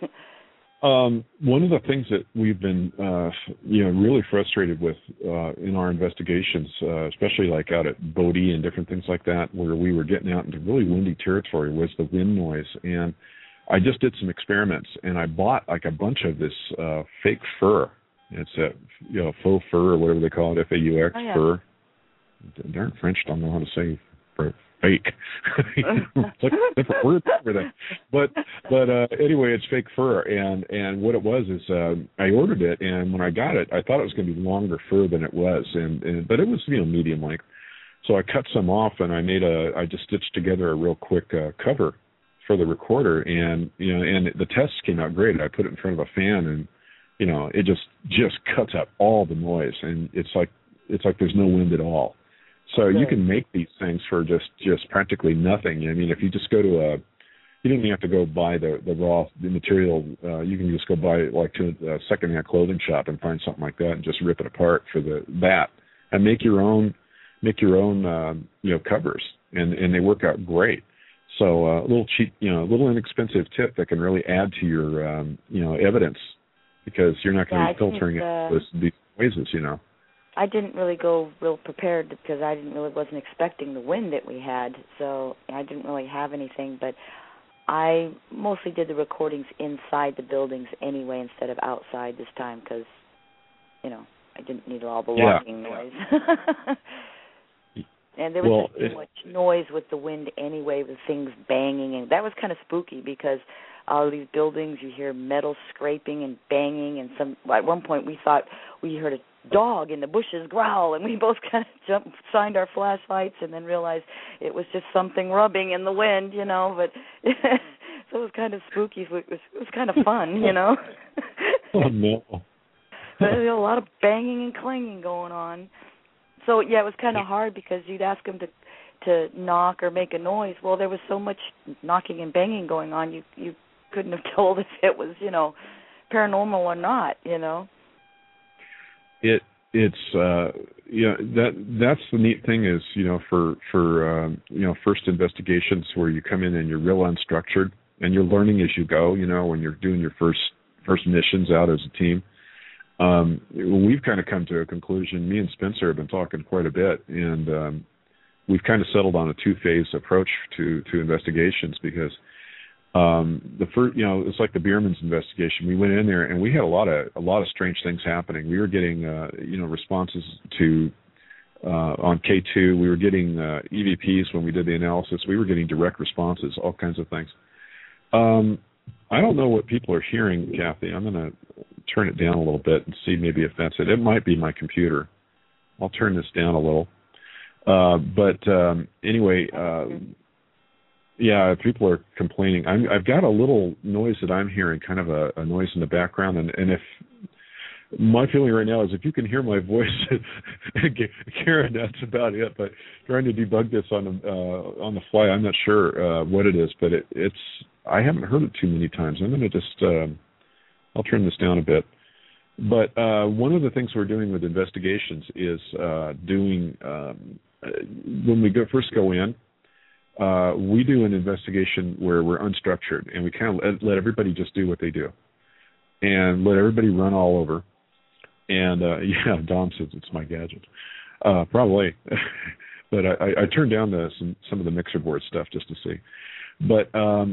Um, one of the things that we've been, uh, you know, really frustrated with uh, in our investigations, uh, especially like out at Bodie and different things like that, where we were getting out into really windy territory, was the wind noise. And I just did some experiments, and I bought like a bunch of this uh, fake fur. It's a you know faux fur or whatever they call it, F A U X oh, yeah. fur. Darn French don't know how to say for fake. It's like a different word for everything. But but uh, anyway, it's fake fur, and and what it was is uh, I ordered it, and when I got it, I thought it was going to be longer fur than it was, and, and but it was you know medium length. So I cut some off, and I made a I just stitched together a real quick uh, cover for the recorder, and you know and the tests came out great. I put it in front of a fan, and you know it just just cuts out all the noise, and it's like it's like there's no wind at all. So Good. You can make these things for just, just practically nothing. I mean, if you just go to a, you don't even have to go buy the, the raw the material. Uh, you can just go buy like to a secondhand clothing shop and find something like that and just rip it apart for the that and make your own make your own uh, you know covers, and and they work out great. So uh, a little cheap, you know, a little inexpensive tip that can really add to your um, you know evidence, because you're not going to yeah, be filtering uh, out these noises, you know. I didn't really go real prepared because I didn't really wasn't expecting the wind that we had, so I didn't really have anything. But I mostly did the recordings inside the buildings anyway, instead of outside this time, because you know I didn't need all the Yeah. walking noise. And there was Well, just too it, much noise with the wind anyway, with things banging, and that was kind of spooky because all these buildings, you hear metal scraping and banging, and some. At one point, we thought we heard a dog in the bushes growl, and we both kind of jumped, shined our flashlights, and then realized it was just something rubbing in the wind, you know. But so it was kind of spooky. It was, it was kind of fun, you know. oh no! There was a lot of banging and clanging going on. So yeah, it was kind of hard because you'd ask them to to knock or make a noise. Well, there was so much knocking and banging going on, you you couldn't have told if it was, you know, paranormal or not, you know. It it's uh you know that that's the neat thing is, you know, for for um, you know first investigations where you come in and you're real unstructured and you're learning as you go, you know, when you're doing your first first missions out as a team. Um, we've kind of come to a conclusion. Me and Spencer have been talking quite a bit, and um, we've kind of settled on a two-phase approach to, to investigations because um, the first, you know, it's like the Bierman's investigation. We went in there and we had a lot of a lot of strange things happening. We were getting, uh, you know, responses to uh, on K two. We were getting uh, E V Ps when we did the analysis. We were getting direct responses, all kinds of things. Um, I don't know what people are hearing, Kathy. I'm going to turn it down a little bit and see maybe if that's it. It might be my computer. I'll turn this down a little. Uh, but um, anyway, uh, yeah, people are complaining. I'm, I've got a little noise that I'm hearing, kind of a, a noise in the background. And, and if my feeling right now is if you can hear my voice, Karen, that's about it. But trying to debug this on the, uh, on the fly, I'm not sure uh, what it is, but it, it's I haven't heard it too many times. I'm going to just uh, I'll turn this down a bit. But uh, one of the things we're doing with investigations is uh, doing um, when we go first go in, uh, we do an investigation where we're unstructured and we kind of let, let everybody just do what they do. and let everybody run all over. And uh, yeah, Dom says it's my gadget. Uh, probably, but I, I, I turned down the, some some of the mixer board stuff just to see. But um,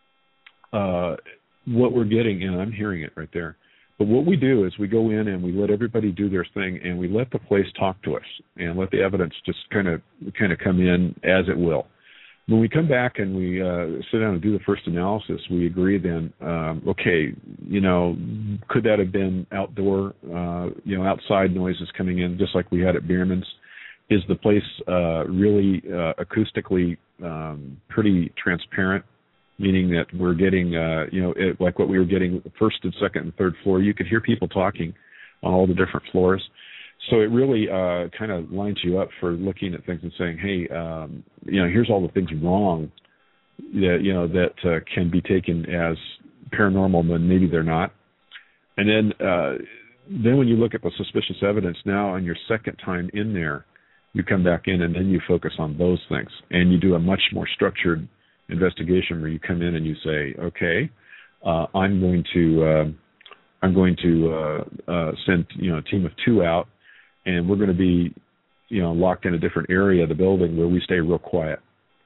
uh, what we're getting, and I'm hearing it right there. But what we do is we go in and we let everybody do their thing, and we let the place talk to us, and let the evidence just kind of kind of come in as it will. When we come back and we uh, sit down and do the first analysis, we agree then, um, okay, you know, could that have been outdoor, uh, you know, outside noises coming in, just like we had at Bierman's? Is the place uh, really uh, acoustically um, pretty transparent, meaning that we're getting, uh, you know, it, like what we were getting first and second and third floor, you could hear people talking on all the different floors. So it really uh, kind of lines you up for looking at things and saying, hey, um, you know, here's all the things wrong that, you know, that uh, can be taken as paranormal when maybe they're not. And then, uh, then when you look at the suspicious evidence now on your second time in there, you come back in and then you focus on those things. And you do a much more structured investigation where you come in and you say, okay, uh, I'm going to uh, I'm going to uh, uh, send, you know, a team of two out, and we're going to be, you know, locked in a different area of the building where we stay real quiet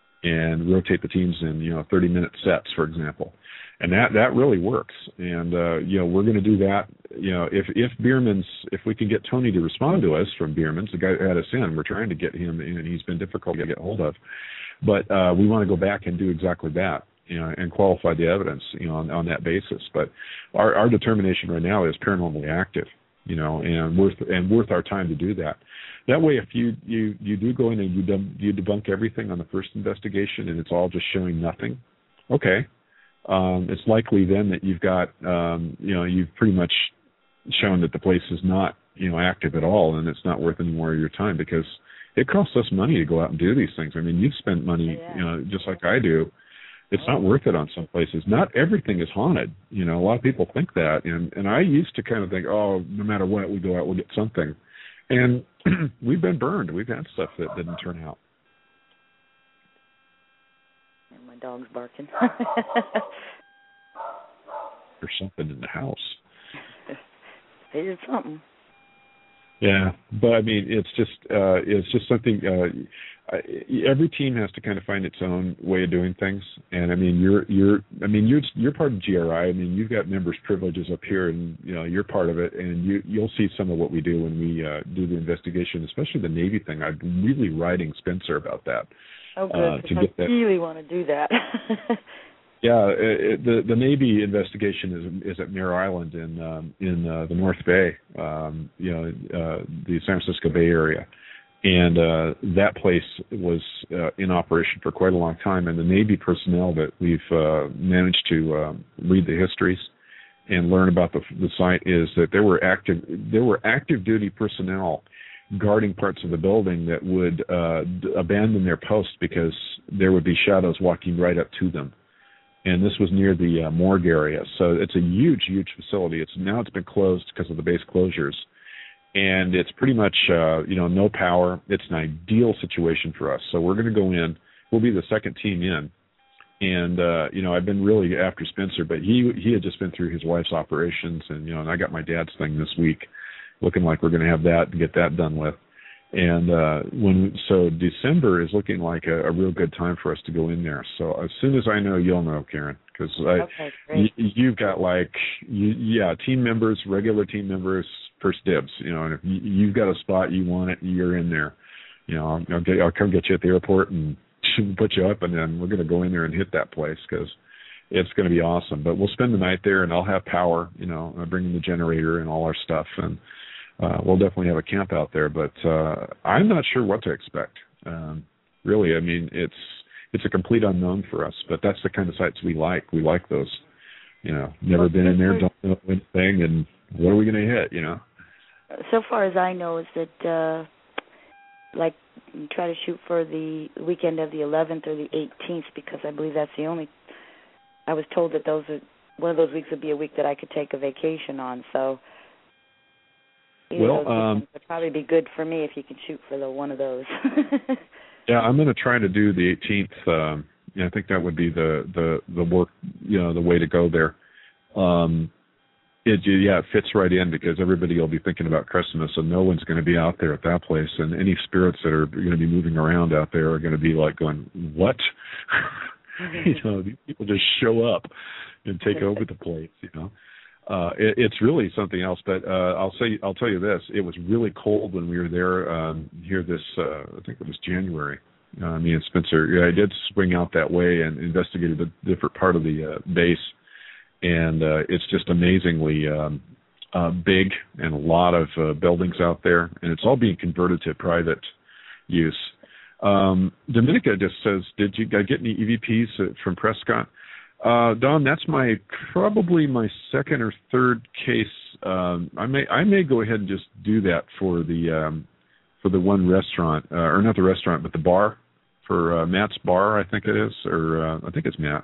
and rotate the teams in, you know, thirty-minute sets, for example. And that, that really works. And, uh, you know, we're going to do that. You know, if, if Bierman's, if we can get Tony to respond to us from Bierman's, the guy who had us in, we're trying to get him in, and he's been difficult to get hold of. But uh, we want to go back and do exactly that, you know, and qualify the evidence, you know, on, on that basis. But our, our determination right now is paranormally active, you know, and worth and worth our time to do that. That way, if you, you, you do go in and you, deb- you debunk everything on the first investigation and it's all just showing nothing, okay, um, it's likely then that you've got, um, you know, you've pretty much shown that the place is not, you know, active at all, and it's not worth any more of your time, because it costs us money to go out and do these things. I mean, you've spent money, yeah. you know, just like I do. It's not worth it on some places. Not everything is haunted. You know, a lot of people think that. And, and I used to kind of think, oh, no matter what, we go out, we'll get something. And we've been burned. We've had stuff that didn't turn out. And my dog's barking. There's something in the house. They did something. Yeah, but I mean, it's just uh, it's just something. Uh, every team has to kind of find its own way of doing things, and I mean, you're you're I mean, you're you're part of G R I. I mean, you've got members' privileges up here, and you know, you're part of it, and you you'll see some of what we do when we uh, do the investigation, especially the Navy thing. I've been really writing Spencer about that. Oh, good. Uh, to I get that. really want to do that. Yeah, it, the the Navy investigation is is at Mare Island in um, in uh, the North Bay, um, you know, uh, the San Francisco Bay Area, and uh, that place was uh, in operation for quite a long time. And the Navy personnel that we've uh, managed to um, read the histories and learn about the the site is that there were active there were active duty personnel guarding parts of the building that would uh, d- abandon their posts because there would be shadows walking right up to them. And this was near the uh, morgue area, so it's a huge, huge facility. It's now it's been closed because of the base closures, and it's pretty much uh, you know no power. It's an ideal situation for us. So we're going to go in. We'll be the second team in, and uh, you know I've been really after Spencer, but he he had just been through his wife's operations, and you know and I got my dad's thing this week, looking like we're going to have that and get that done with. And uh, when so December is looking like a, a real good time for us to go in there. So as soon as I know, you'll know, Karen, because okay, y- you've got like you, yeah, team members, regular team members, first dibs. You know, and if you, you've got a spot you want it, you're in there. You know, I'll, I'll, get, I'll come get you at the airport and put you up, and then we're going to go in there and hit that place because it's going to be awesome. But we'll spend the night there, and I'll have power. You know, I'll bring in the generator and all our stuff, and Uh, we'll definitely have a camp out there, but uh, I'm not sure what to expect. Um, really, I mean, it's it's a complete unknown for us, but that's the kind of sites we like. We like those, you know, never been in there, don't know anything, and what are we going to hit, you know? So far as I know is that, uh, like, you try to shoot for the weekend of the eleventh or the eighteenth, because I believe that's the only, I was told that those are, one of those weeks would be a week that I could take a vacation on, so well, um, would probably be good for me if you can shoot for the one of those. Yeah, I'm going to try to do the eighteenth. Um, yeah, I think that would be the, the, the work, you know, the way to go there. Um, It yeah, it fits right in because everybody will be thinking about Christmas, and no one's going to be out there at that place, and any spirits that are going to be moving around out there are going to be like going, what? You know, these people just show up and take over the place. You know, uh, it, it's really something else. But uh, I'll say, I'll tell you this: it was really cold when we were there um, here. This uh, I think it was January. Uh, me and Spencer, yeah, I did swing out that way and investigated a different part of the uh, base. And uh, it's just amazingly um, uh, big and a lot of uh, buildings out there, and it's all being converted to private use. Um, Dominica just says, did you get any E V Ps from Prescott? Uh, Don, that's my probably my second or third case. Um, I may I may go ahead and just do that for the um, for the one restaurant, uh, or not the restaurant, but the bar, for uh, Matt's Bar, I think it is, or uh, I think it's Matt.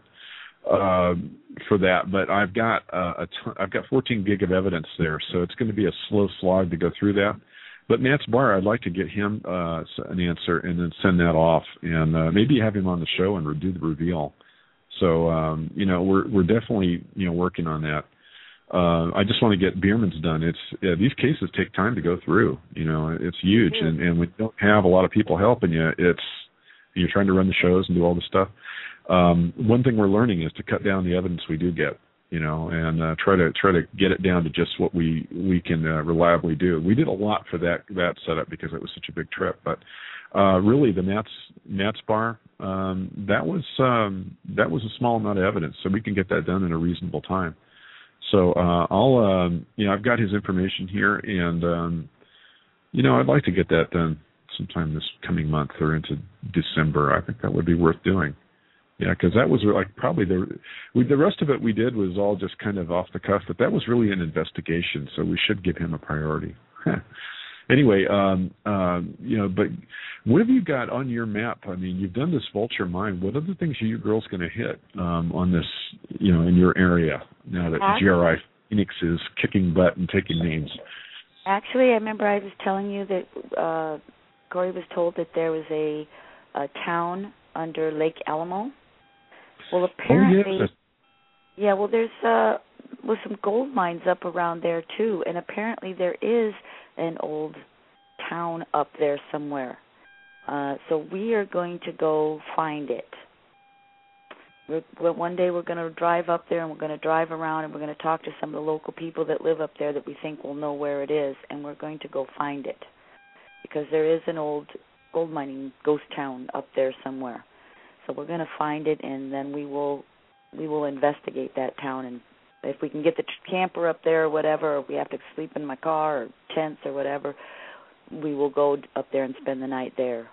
Uh, for that, but I've got uh, a ton, I've got fourteen gig of evidence there, so it's going to be a slow slog to go through that. But Matt's Bar, I'd like to get him uh, an answer and then send that off, and uh, maybe have him on the show and do the reveal. So um, you know, we're we're definitely you know working on that. Uh, I just want to get Bierman's done. It's uh, these cases take time to go through. You know, it's huge, and and we don't have a lot of people helping you. It's you're trying to run the shows and do all this stuff. Um, one thing we're learning is to cut down the evidence we do get, you know, and uh, try to try to get it down to just what we we can uh, reliably do. We did a lot for that that setup because it was such a big trip, but uh, really the Matt's Matt's Bar um, that was um, that was a small amount of evidence, so we can get that done in a reasonable time. So uh, I'll um, you know I've got his information here, and um, you know I'd like to get that done sometime this coming month or into December. I think that would be worth doing. Yeah, because that was like probably the we, the rest of it we did was all just kind of off the cuff, but that was really an investigation, so we should give him a priority. Anyway, um, um, you know, but what have you got on your map? I mean, you've done this vulture mine. What other things are you girls going to hit um, on this, you know, in your area now that Actually, G R I Phoenix is kicking butt and taking names? Actually, I remember I was telling you that uh, Corey was told that there was a, a town under Lake Alamo. Well, apparently, oh, yes. yeah. Well, there's uh, was some gold mines up around there too, and apparently there is an old town up there somewhere. Uh, so we are going to go find it. We're, well, one day we're going to drive up there, and we're going to drive around, and we're going to talk to some of the local people that live up there that we think will know where it is, and we're going to go find it because there is an old gold mining ghost town up there somewhere. So we're going to find it, and then we will we will investigate that town. And if we can get the camper up there or whatever, or we have to sleep in my car or tents or whatever, we will go up there and spend the night there.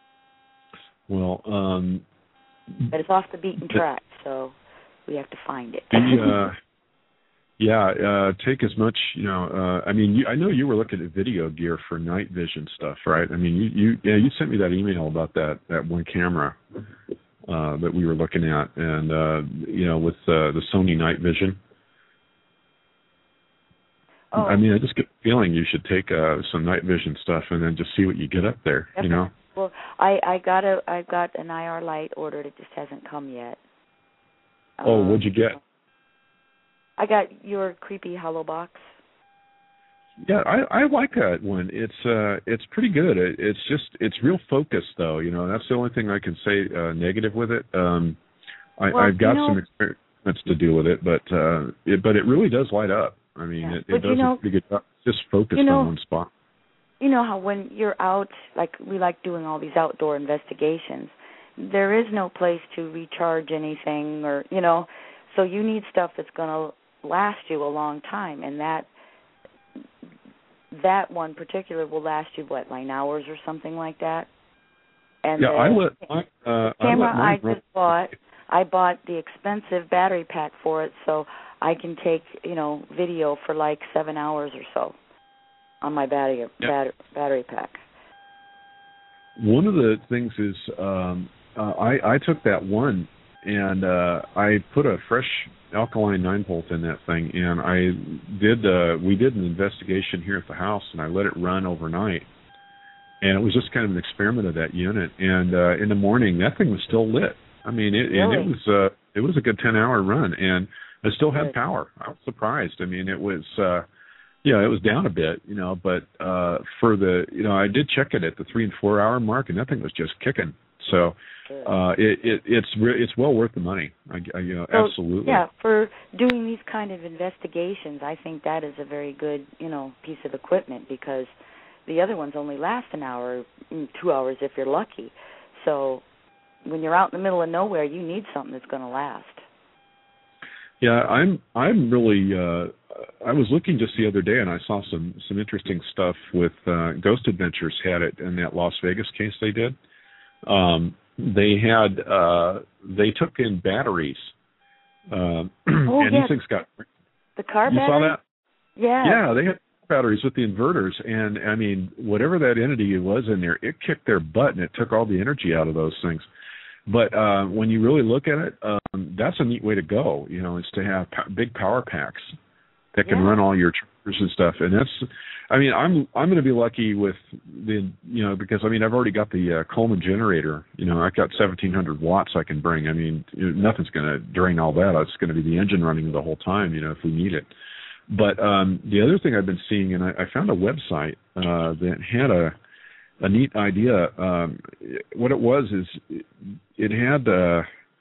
Well, um, but it's off the beaten track, so we have to find it. the, uh, yeah, uh, take as much, you know. Uh, I mean, you, I know you were looking at video gear for night vision stuff, right? I mean, you, you, yeah, you sent me that email about that that one camera uh, that we were looking at, and uh, you know, with uh, the Sony night vision. Oh. I mean, I just get the feeling you should take uh, some night vision stuff and then just see what you get up there. Definitely. You know. Well, I I got a I got an I R light ordered. It just hasn't come yet. Oh, um, what'd you get? I got your creepy hollow box. Yeah, I, I like that one. It's uh, it's pretty good. It, it's just it's real focused though. You know, that's the only thing I can say uh, negative with it. Um, I, well, I've got you know, some experiments to do with it, but uh, it, but it really does light up. I mean, yeah. it, it but does you know, a pretty good job. Just focused you know, on one spot. You know how when you're out, like we like doing all these outdoor investigations, there is no place to recharge anything, or you know, so you need stuff that's going to last you a long time, and that that one particular will last you what, nine hours or something like that. And yeah, the I let my uh, camera I, let I just bought, I bought the expensive battery pack for it, so I can take you know video for like seven hours or so on my battery yeah. battery, battery pack. One of the things is um, uh, I, I took that one and uh, I put a fresh alkaline nine volt in that thing, and I did uh, we did an investigation here at the house, and I let it run overnight, and it was just kind of an experiment of that unit. And uh, in the morning, that thing was still lit. I mean, it, really? and it was uh, it was a good ten hour run, and it still had power. I was surprised. I mean, it was, uh, you know, it was down a bit, you know, but uh, for the, you know, I did check it at the three and four hour mark, and that thing was just kicking. So uh, it, it, it's re- it's well worth the money. I, I, you know, so, absolutely. Yeah, for doing these kind of investigations, I think that is a very good, you know, piece of equipment, because the other ones only last an hour, two hours if you're lucky. So when you're out in the middle of nowhere, you need something that's going to last. Yeah, I'm I'm really. Uh, I was looking just the other day, and I saw some some interesting stuff with uh, Ghost Adventures had it in that Las Vegas case they did. Um, they had uh, they took in batteries, uh, oh, and yeah. these things got the car you battery. saw that? Yeah, yeah, they had batteries with the inverters, and I mean, whatever that entity was in there, it kicked their butt, and it took all the energy out of those things. But uh, when you really look at it, um, that's a neat way to go. You know, is to have p- big power packs that can yeah. run all your chargers and stuff. And that's, I mean, I'm I'm going to be lucky with the, you know, because I mean, I've already got the uh, Coleman generator. You know, I've got seventeen hundred watts I can bring. I mean, you know, nothing's going to drain all that. It's going to be the engine running the whole time. You know, if we need it. But um, the other thing I've been seeing, and I, I found a website uh, that had a a neat idea. Um, what it was is it had uh,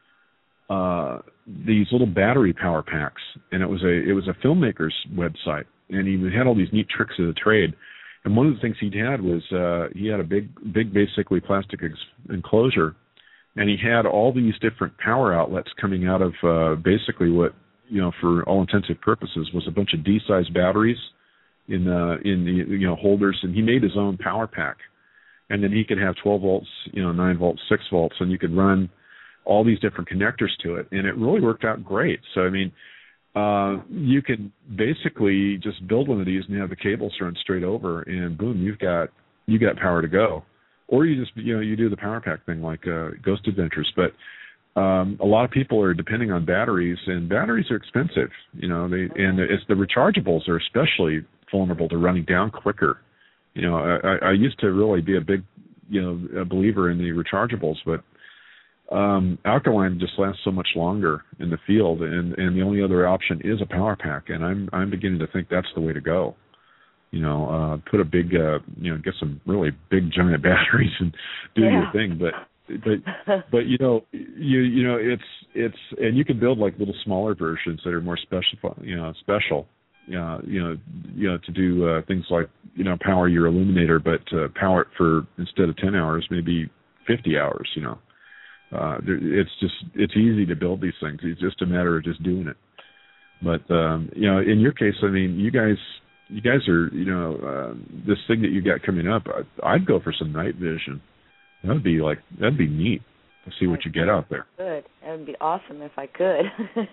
uh, these little battery power packs, and it was a it was a filmmaker's website, and he had all these neat tricks of the trade. And one of the things he had was uh, he had a big big basically plastic ex- enclosure, and he had all these different power outlets coming out of uh, basically what, you know, for all intensive purposes, was a bunch of D-sized batteries in uh, in the, you know, holders, and he made his own power pack. And then he could have twelve volts, you know, nine volts, six volts, and you could run all these different connectors to it. And it really worked out great. So, I mean, uh, you could basically just build one of these and have the cables run straight over, and boom, you've got you got power to go. Or you just, you know, you do the power pack thing like uh, Ghost Adventures. But um, a lot of people are depending on batteries, and batteries are expensive. You know, they and it's the rechargeables are especially vulnerable to running down quicker. You know, I, I used to really be a big, you know, a believer in the rechargeables, but um, alkaline just lasts so much longer in the field, and, and the only other option is a power pack, and I'm I'm beginning to think that's the way to go. You know, uh, put a big, uh, you know, get some really big giant batteries and do yeah. your thing, but but but you know, you you know, it's it's and you can build like little smaller versions that are more special, you know, special. Uh, you know, you know, to do uh, things like, you know, power your illuminator, but uh, power it for, instead of ten hours, maybe fifty hours. You know, uh, it's just it's easy to build these things. It's just a matter of just doing it. But um, you know, in your case, I mean, you guys, you guys are, you know, uh, this thing that you got coming up. I'd, I'd go for some night vision. That would be like that'd be neat to see what you get out there. Good. That would be awesome if I could.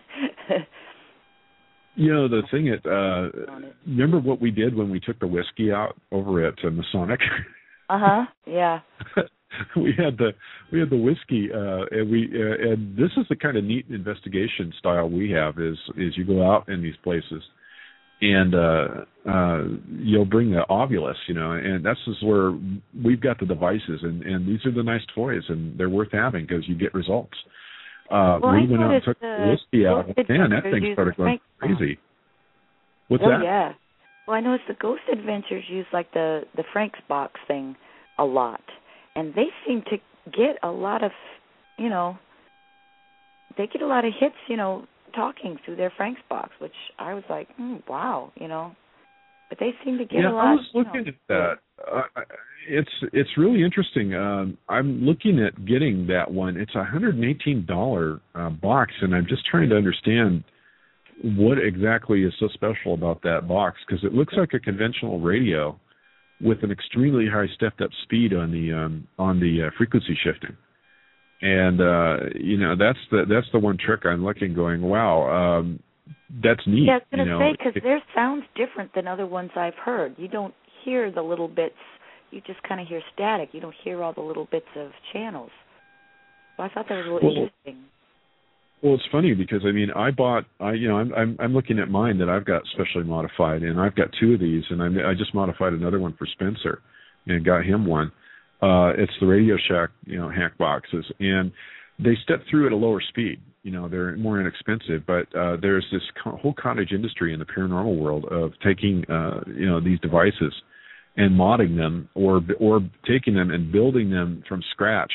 You know, the thing that, uh, remember what we did when we took the whiskey out over at uh, Masonic? Uh-huh, yeah. we had the we had the whiskey, uh, and we uh, and this is the kind of neat investigation style we have. Is is you go out in these places, and uh, uh, you'll bring the Ovilus, you know, and that's just where we've got the devices, and, and these are the nice toys, and they're worth having because you get results. Uh, well, we went out and took the whiskey out, and man, that thing started going crazy. What's oh, that? Yeah. Well, I noticed the Ghost Adventures use like the the Frank's box thing a lot, and they seem to get a lot of, you know, they get a lot of hits, you know, talking through their Frank's box, which I was like, mm, wow, you know. But they seem to get yeah, a lot. I was looking you know, at that. Uh, it's it's really interesting. Um, I'm looking at getting that one. It's a one hundred eighteen dollars uh, box, and I'm just trying to understand what exactly is so special about that box, because it looks like a conventional radio with an extremely high stepped-up speed on the um, on the uh, frequency shifting. And uh, you know, that's the that's the one trick I'm looking, going, wow. Um, That's neat. Yeah, I was going to you know, say, because their sound's different than other ones I've heard. You don't hear the little bits. You just kind of hear static. You don't hear all the little bits of channels. So I thought that was really well, interesting. Well, it's funny because, I mean, I bought, I you know, I'm I'm, I'm looking at mine that I've got specially modified, and I've got two of these, and I I just modified another one for Spencer and got him one. Uh, it's the Radio Shack, you know, hack boxes, and they step through at a lower speed. You know, they're more inexpensive, but uh, there's this co- whole cottage industry in the paranormal world of taking, uh, you know, these devices and modding them, or or taking them and building them from scratch,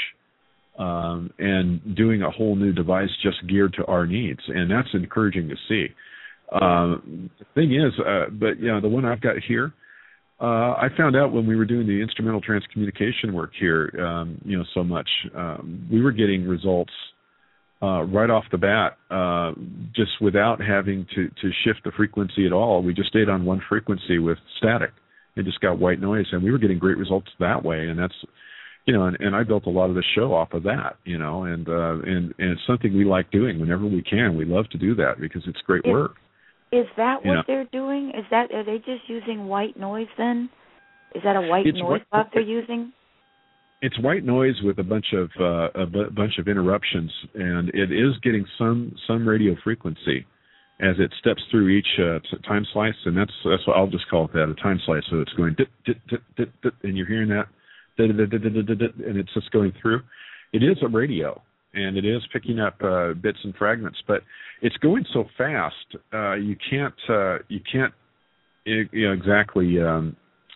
um, and doing a whole new device just geared to our needs, and that's encouraging to see. Um, the thing is, uh, but you know, the one I've got here, uh, I found out when we were doing the instrumental transcommunication work here, um, you know, so much, um, we were getting results uh, right off the bat, uh, just without having to, to shift the frequency at all. We just stayed on one frequency with static. It just got white noise, and we were getting great results that way. And that's, you know, and, and I built a lot of the show off of that, you know, and, uh, and, and it's something we like doing whenever we can. We love to do that because it's great is, work. Is that you what know? they're doing? Is that, are they just using white noise then? Is that a white It's noise what, box they're using? It's white noise with a bunch of uh, a b- bunch of interruptions, and it is getting some some radio frequency as it steps through each uh, t- time slice, and that's that's what I'll just call it that, a time slice. So it's going dit, dit, dit, dit, dit, and you're hearing that, dit, dit, dit, dit, dit, dit, and it's just going through. It is a radio, and it is picking up uh, bits and fragments, but it's going so fast uh, you can't uh, you can't you know, exactly um,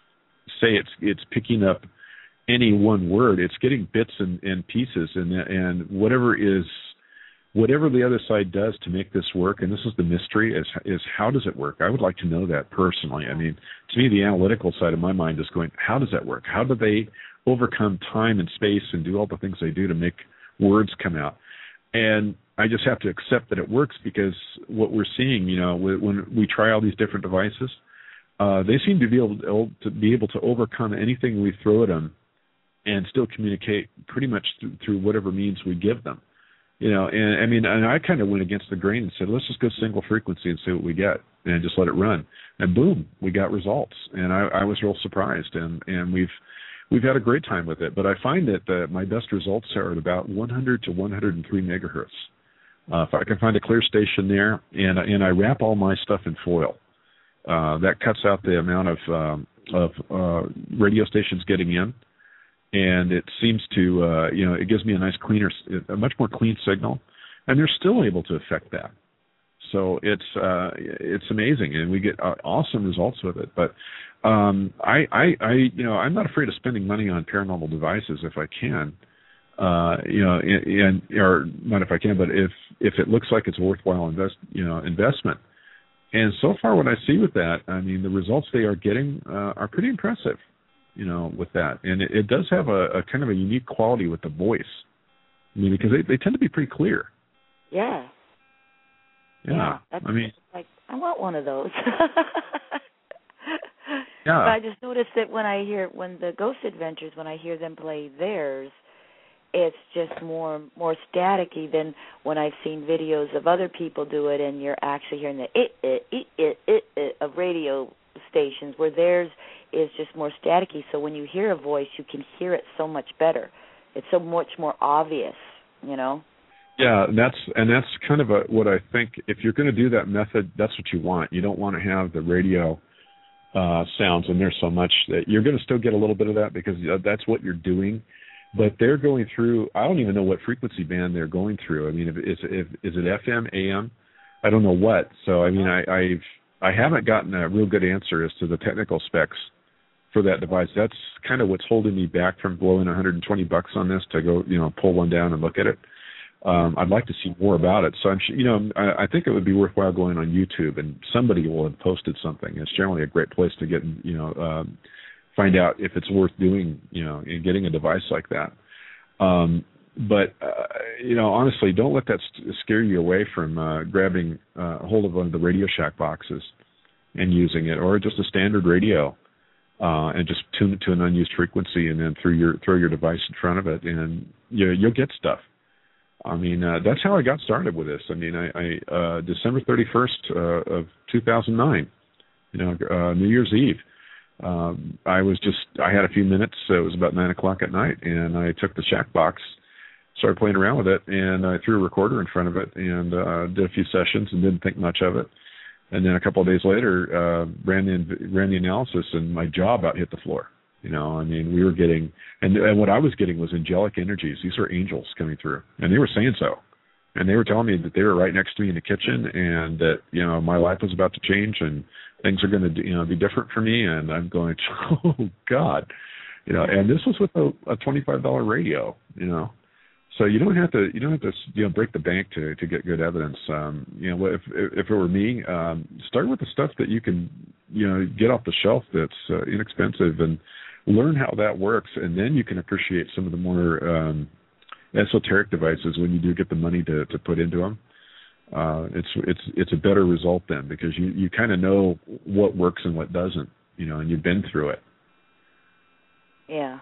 say it's it's picking up any one word. It's getting bits and, and pieces, and and whatever is whatever the other side does to make this work, and this is the mystery, is is how does it work? I would like to know that personally. I mean, to me, the analytical side of my mind is going, how does that work? How do they overcome time and space and do all the things they do to make words come out? And I just have to accept that it works, because what we're seeing, you know, when we try all these different devices, uh, they seem to be able to, to be able to overcome anything we throw at them and still communicate pretty much through, through whatever means we give them. You know, and I mean, and I kind of went against the grain and said, let's just go single frequency and see what we get, and just let it run. And boom, we got results. And I, I was real surprised, and, and we've we've had a great time with it. But I find that uh, my best results are at about one hundred to one hundred three megahertz. Uh, if I can find a clear station there, and and I wrap all my stuff in foil, uh, that cuts out the amount of um, of uh, radio stations getting in. And it seems to, uh, you know, it gives me a nice cleaner, a much more clean signal, and they're still able to affect that. So it's uh, it's amazing, and we get uh, awesome results with it. But um, I, I, I, you know, I'm not afraid of spending money on paranormal devices if I can, uh, you know, and or not if I can, but if if it looks like it's a worthwhile invest, you know, investment. And so far, what I see with that, I mean, the results they are getting uh, are pretty impressive. You know, with that. And it, it does have a, a kind of a unique quality with the voice. I mean, because they, they tend to be pretty clear. Yeah. Yeah. yeah that's I mean, like, I want one of those. yeah. But I just noticed that when I hear, when the Ghost Adventures, when I hear them play theirs, it's just more more staticky than when I've seen videos of other people do it, and you're actually hearing the it, it, it, it, it, it of radio stations, where theirs is just more staticky. So when you hear a voice, you can hear it so much better. It's so much more obvious, you know. Yeah, and that's and that's kind of a, what I think. If you're going to do that method, that's what you want. You don't want to have the radio uh, sounds in there so much that you're going to still get a little bit of that, because that's what you're doing. But they're going through, I don't even know what frequency band they're going through. I mean, if, is, if, is it F M, A M? I don't know what. So, I mean, I, I've, I haven't gotten a real good answer as to the technical specs for that device. That's kind of what's holding me back from blowing one hundred twenty bucks on this to go, you know, pull one down and look at it. Um, I'd like to see more about it. So I'm, you know, I, I think it would be worthwhile going on YouTube, and somebody will have posted something. It's generally a great place to get, you know, um, find out if it's worth doing, you know, and getting a device like that. Um, but uh, you know, honestly, don't let that st- scare you away from uh, grabbing uh, hold of one of the Radio Shack boxes and using it, or just a standard radio. Uh, and just tune it to an unused frequency, and then throw your throw your device in front of it, and you, you'll get stuff. I mean, uh, that's how I got started with this. I mean, I, I uh, December thirty-first uh, of two thousand nine, you know, uh, New Year's Eve. Um, I was just, I had a few minutes. So it was about nine o'clock at night, and I took the Shack box, started playing around with it, and I threw a recorder in front of it, and uh, did a few sessions, and didn't think much of it. And then a couple of days later, uh, ran the ran the analysis, and my jaw about hit the floor. You know, I mean, we were getting, and, and what I was getting was angelic energies. These were angels coming through, and they were saying so. And they were telling me that they were right next to me in the kitchen, and that, you know, my life was about to change, and things are going to, you know, be different for me. And I'm going, oh God, you know. And this was with a, a twenty-five dollar radio, you know. So you don't have to, you don't have to, you know, break the bank to to get good evidence. Um, you know, if if it were me, um, start with the stuff that you can, you know, get off the shelf that's uh, inexpensive, and learn how that works, and then you can appreciate some of the more um, esoteric devices when you do get the money to, to put into them. Uh, it's it's it's a better result then, because you, you kind of know what works and what doesn't, you know, and you've been through it. Yeah.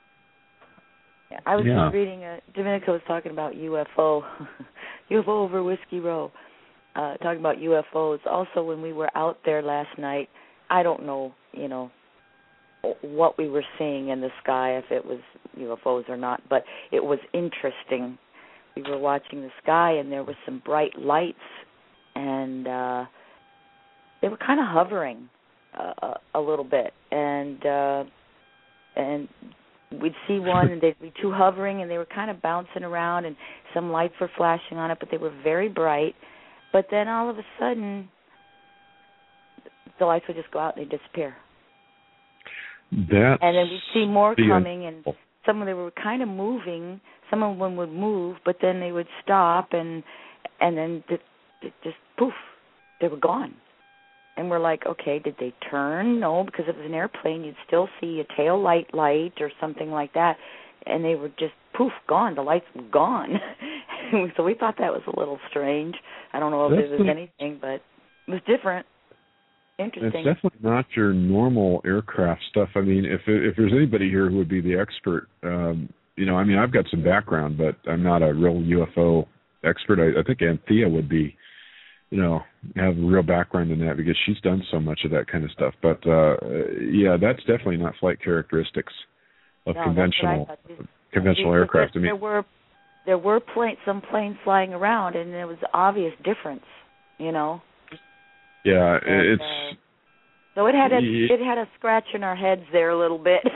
yeah I was yeah. just reading, uh, Dominica was talking about U F O, U F O over Whiskey Row, uh, talking about U F Os. Also, when we were out there last night, I don't know, you know, what we were seeing in the sky, if it was U F Os or not, but it was interesting. We were watching the sky, and there were some bright lights, and uh, they were kind of hovering uh, a little bit, and uh, and we'd see one, and they'd be two hovering, and they were kind of bouncing around, and some lights were flashing on it, but they were very bright. But then all of a sudden, the lights would just go out and they'd disappear. That's and then we'd see more the, coming, and some of them were kind of moving. Some of them would move, but then they would stop, and and then it, it just poof, they were gone. And we're like, okay, did they turn? No, because if it was an airplane, you'd still see a tail light light or something like that, and they were just poof, gone. The lights were gone. So we thought that was a little strange. I don't know if That's it was the, anything, but it was different. Interesting. It's definitely not your normal aircraft stuff. I mean, if if there's anybody here who would be the expert, um, you know, I mean, I've got some background, but I'm not a real U F O expert. I, I think Anthea would be, you know, have a real background in that, because she's done so much of that kind of stuff. But uh, yeah, that's definitely not flight characteristics of no, conventional conventional there, aircraft. There, I mean, there were there were plane, some planes flying around, and there was obvious difference, you know. Yeah, and, it's. Uh, so it had a it had a scratch in our heads there a little bit.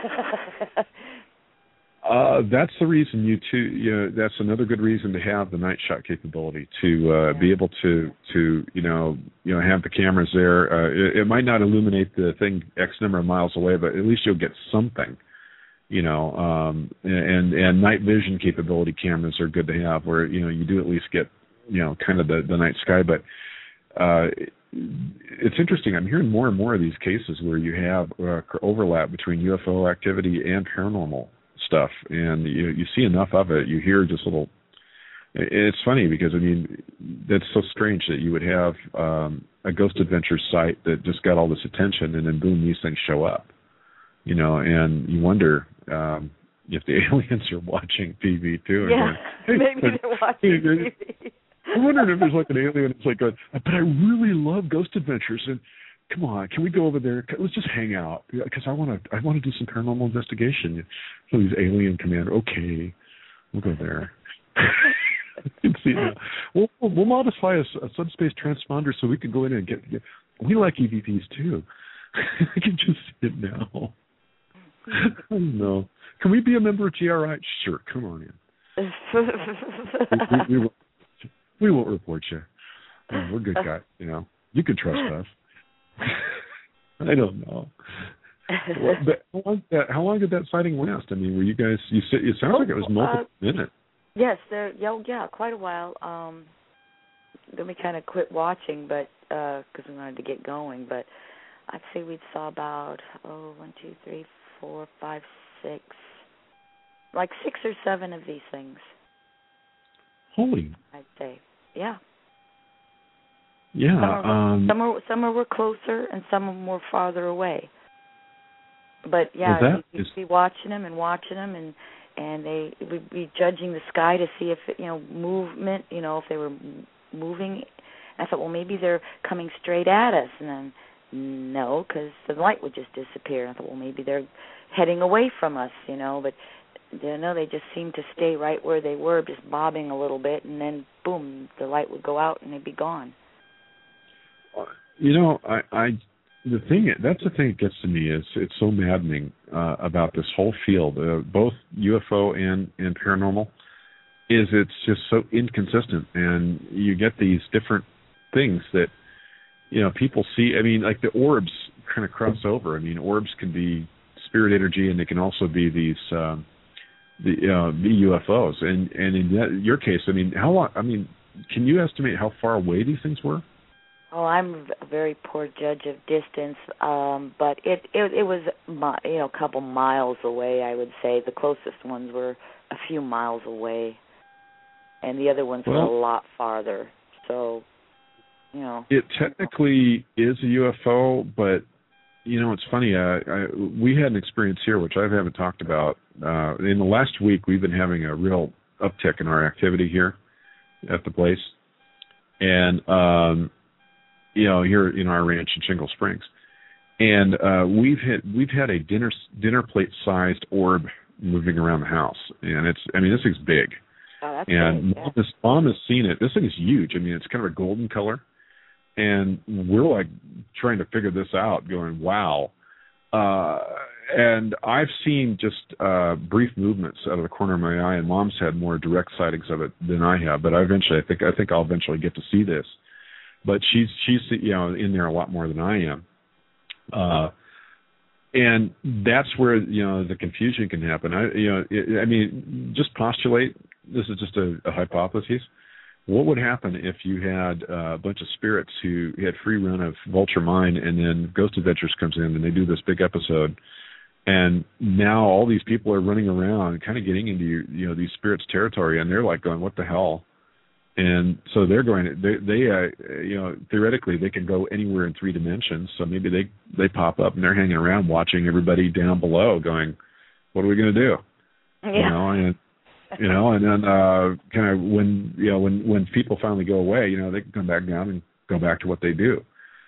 uh, that's the reason you two. You know, that's another good reason to have the night shot capability, to uh, yeah. be able to to you know you know have the cameras there. Uh, it, it might not illuminate the thing X number of miles away, but at least you'll get something. You know, um, and and night vision capability cameras are good to have, where you know you do at least get you know kind of the, the night sky, but. Uh, It's interesting. I'm hearing more and more of these cases where you have uh, overlap between U F O activity and paranormal stuff, and you you see enough of it, you hear just little. It's funny because I mean that's so strange that you would have um, a Ghost Adventures site that just got all this attention, and then boom, these things show up, you know, and you wonder um, if the aliens are watching T V too. And yeah, going, hey, maybe they're watching T V. I'm wondering if there's like an alien. It's like, a, but I really love Ghost Adventures, and come on, can we go over there? Let's just hang out, because I want to. I want to do some paranormal investigation. So these alien commander, okay, we'll go there. See, we'll, we'll modify a, a subspace transponder so we can go in and get. get we like E V Ps too. I can just see it now. I don't know. Can we be a member of G R I? Sure, come on in. we, we, we, We won't report you. Oh, we're good guys, you know. You can trust us. I don't know. Well, but how long, did that, how long did that sighting last? I mean, were you guys? You said it sounds like it was multiple uh, minutes. Yes, there. Yeah, yeah, quite a while. Um, then we kind of quit watching, but because uh, we wanted to get going. But I'd say we saw about oh, one, two, three, four, five, six, like six or seven of these things. Holy. I'd say. Yeah. Yeah. Some are, um, some, are, some are were closer and some of them were farther away. But yeah, well, you'd is... be watching them and watching them, and and they would be judging the sky to see if it, you know movement, you know if they were moving. I thought, well, maybe they're coming straight at us, and then no, because the light would just disappear. I thought, well, maybe they're heading away from us, you know, but. You know, they just seemed to stay right where they were, just bobbing a little bit, and then, boom, the light would go out and they'd be gone. You know, I, I the thing that's the thing that gets to me is it's so maddening uh, about this whole field, uh, both U F O and and paranormal, is it's just so inconsistent, and you get these different things that you know people see. I mean, like the orbs kind of cross over. I mean, orbs can be spirit energy, and they can also be these um, the uh, the U F Os. And and in that, your case, I mean, how long? I mean, can you estimate how far away these things were? Oh, I'm a very poor judge of distance, um, but it, it it was mi- you know a couple miles away. I would say the closest ones were a few miles away, and the other ones well, were a lot farther. So, you know, it technically is a U F O, but you know it's funny. I, I, we had an experience here, which I haven't talked about. Uh, in the last week, we've been having a real uptick in our activity here at the place, and um, you know, here in our ranch in Shingle Springs, and uh, we've had we've had a dinner dinner plate sized orb moving around the house, and it's I mean this thing's big, oh, that's and big, mom, yeah. has, mom has seen it. This thing is huge. I mean it's kind of a golden color, and we're like trying to figure this out, going wow, uh, and I've seen just uh, brief movements out of the corner of my eye, and mom's had more direct sightings of it than I have, but I eventually I think I think I'll eventually get to see this. But she's she's you know in there a lot more than I am, uh, and that's where you know the confusion can happen. I you know it, I mean just postulate. This is just a, a hypothesis. What would happen if you had uh, a bunch of spirits who had free run of Vulture Mine, and then Ghost Adventures comes in and they do this big episode, and now all these people are running around, kind of getting into you know these spirits' territory, and they're like going, "What the hell?" And so they're going. They, they uh, you know, theoretically, they can go anywhere in three dimensions. So maybe they they pop up and they're hanging around, watching everybody down below, going, "What are we going to do?" Yeah. You know, and you know, and then uh, kind of when you know when when people finally go away, you know, they can come back down and go back to what they do.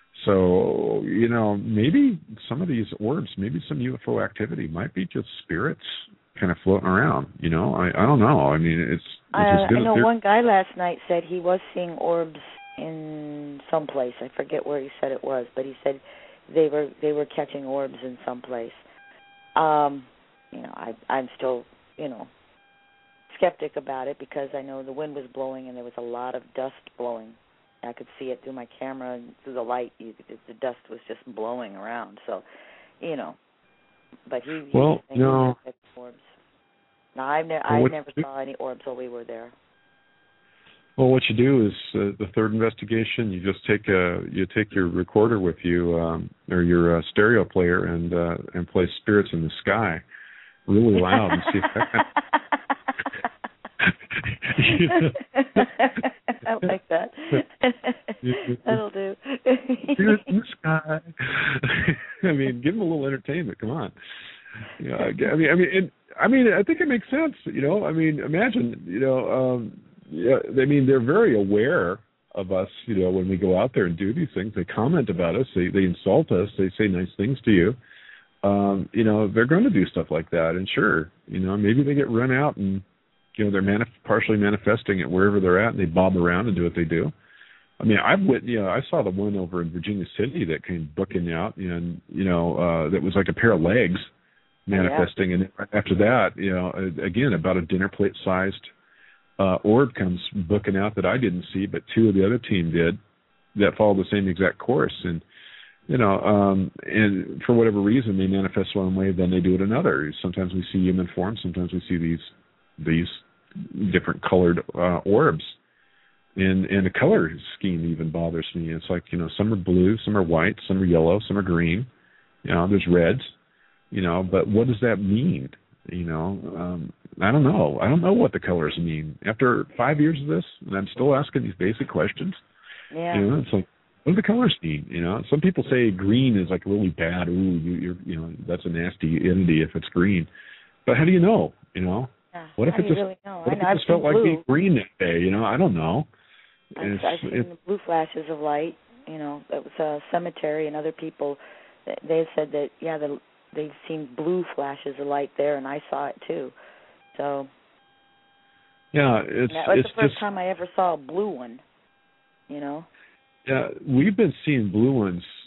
So you know, maybe some of these orbs, maybe some U F O activity might be just spirits kind of floating around. You know, I I don't know. I mean, it's. I, I know one guy last night said he was seeing orbs in some place. I forget where he said it was, but he said they were they were catching orbs in some place. Um, you know, I I'm still you know skeptic about it because I know the wind was blowing and there was a lot of dust blowing. I could see it through my camera and through the light. You could, the dust was just blowing around. So, you know, but he, he well, was thinking no. catching orbs. No, I've ne- well, I what, never saw any orbs while we were there. Well, what you do is uh, the third investigation. You just take a you take your recorder with you um, or your uh, stereo player and uh, and play Spirits in the Sky really loud and see if that. I like that. That'll do. Spirits in the Sky. I mean, give them a little entertainment. Come on. You know, I mean, I mean, it, I mean, I think it makes sense. You know, I mean, imagine, you know, um, yeah, I mean, they're very aware of us. You know, when we go out there and do these things, they comment about us, they they insult us, they say nice things to you. Um, you know, they're going to do stuff like that, and sure, you know, maybe they get run out, and you know, they're manif- partially manifesting it wherever they're at, and they bob around and do what they do. I mean, I've wit- you know, I saw the one over in Virginia City that came booking out, and you know, uh, that was like a pair of legs manifesting, oh, yeah. And after that, you know, again, about a dinner plate sized uh, orb comes booking out that I didn't see, but two of the other team did that followed the same exact course, and you know, um, and for whatever reason, they manifest one way, then they do it another. Sometimes we see human form, sometimes we see these these different colored uh, orbs. And and the color scheme even bothers me. It's like, you know, some are blue, some are white, some are yellow, some are green. You know, there's reds. You know, but what does that mean? You know, um, I don't know. I don't know what the colors mean. After five years of this, and I'm still asking these basic questions. Yeah. You know, it's like, what do the colors mean? You know, some people say green is like really bad. Ooh, you, you're, you know, that's a nasty entity if it's green. But how do you know? You know, yeah. what if how it do just you really know? what if I it just felt like blue. being green that day? You know, I don't know. I've, It's, I've seen it's, the blue flashes of light. You know, it was a cemetery, and other people, they said that yeah, the, they've seen blue flashes of light there, and I saw it too. So yeah, it's that was it's the first just, time I ever saw a blue one. You know. Yeah, we've been seeing blue ones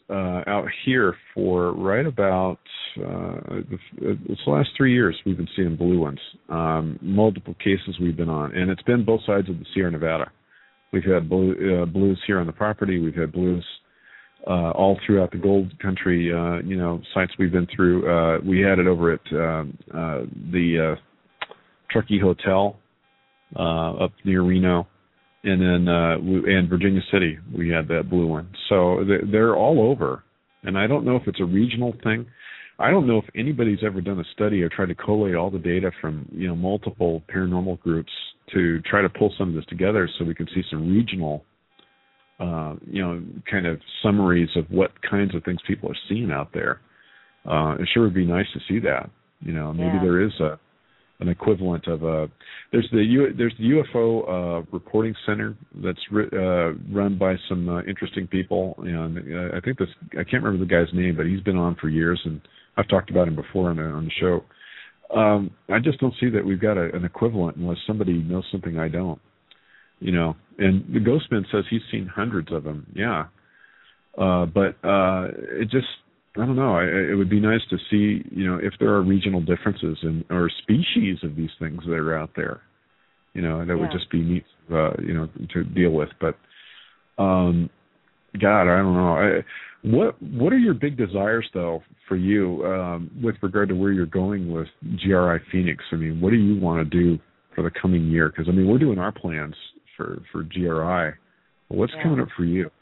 uh, out here for right about uh, the, it's the last three years we've been seeing blue ones. Um, multiple cases we've been on, and it's been both sides of the Sierra Nevada. We've had blue, uh, blues here on the property. We've had blues uh, all throughout the gold country, uh, you know, sites we've been through. Uh, we had it over at um, uh, the uh, Truckee Hotel uh, up near Reno. And then uh, we, and Virginia City, we had that blue one. So they're, they're all over. And I don't know if it's a regional thing. I don't know if anybody's ever done a study or tried to collate all the data from, you know, multiple paranormal groups to try to pull some of this together so we can see some regional, uh, you know, kind of summaries of what kinds of things people are seeing out there. Uh, it sure would be nice to see that. You know, maybe yeah. there is a an equivalent of a there's the U, there's the U F O uh, reporting center that's uh, run by some uh, interesting people, and uh, I think this I can't remember the guy's name, but he's been on for years, and I've talked about him before on the, on the show. Um, I just don't see that we've got a, an equivalent unless somebody knows something I don't, you know. And the Ghostman says he's seen hundreds of them, yeah, uh, but uh, it just. I don't know. I, it would be nice to see, you know, if there are regional differences in or species of these things that are out there. You know, that yeah. would just be neat, uh, you know, to deal with. But, um, God, I don't know. I, what What are your big desires, though, for you um, with regard to where you're going with G R I Phoenix? I mean, what do you want to do for the coming year? Because, I mean, we're doing our plans for, for G R I. What's yeah. coming up for you?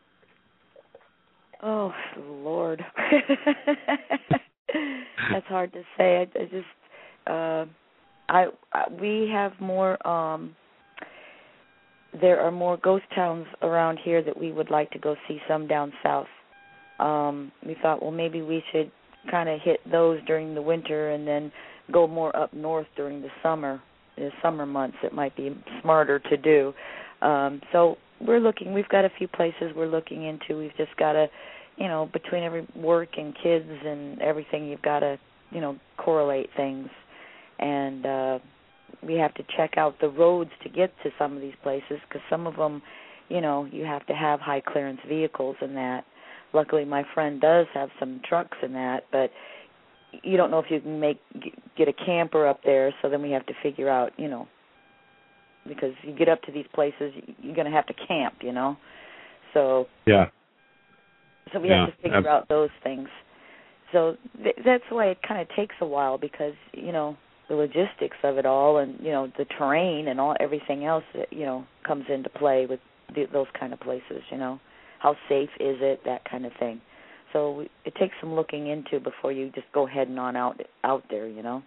Oh, Lord. That's hard to say. I, I just, uh, I, I, we have more, um, there are more ghost towns around here that we would like to go see, some down south. Um, we thought, well, maybe we should kind of hit those during the winter and then go more up north during the summer, the summer months. It might be smarter to do. Um, so we're looking, we've got a few places we're looking into. We've just got to, you know, between every work and kids and everything, you've got to, you know, correlate things. And uh, we have to check out the roads to get to some of these places because some of them, you know, you have to have high clearance vehicles and that. Luckily, my friend does have some trucks and that, but you don't know if you can make get a camper up there, so then we have to figure out, you know, because you get up to these places, you're going to have to camp, you know. So yeah. So we yeah. have to figure out those things. So th- that's why it kind of takes a while because, you know, the logistics of it all and, you know, the terrain and all everything else that, you know, comes into play with the, those kind of places, you know. How safe is it, that kind of thing. So we, it takes some looking into before you just go heading on out out there, you know.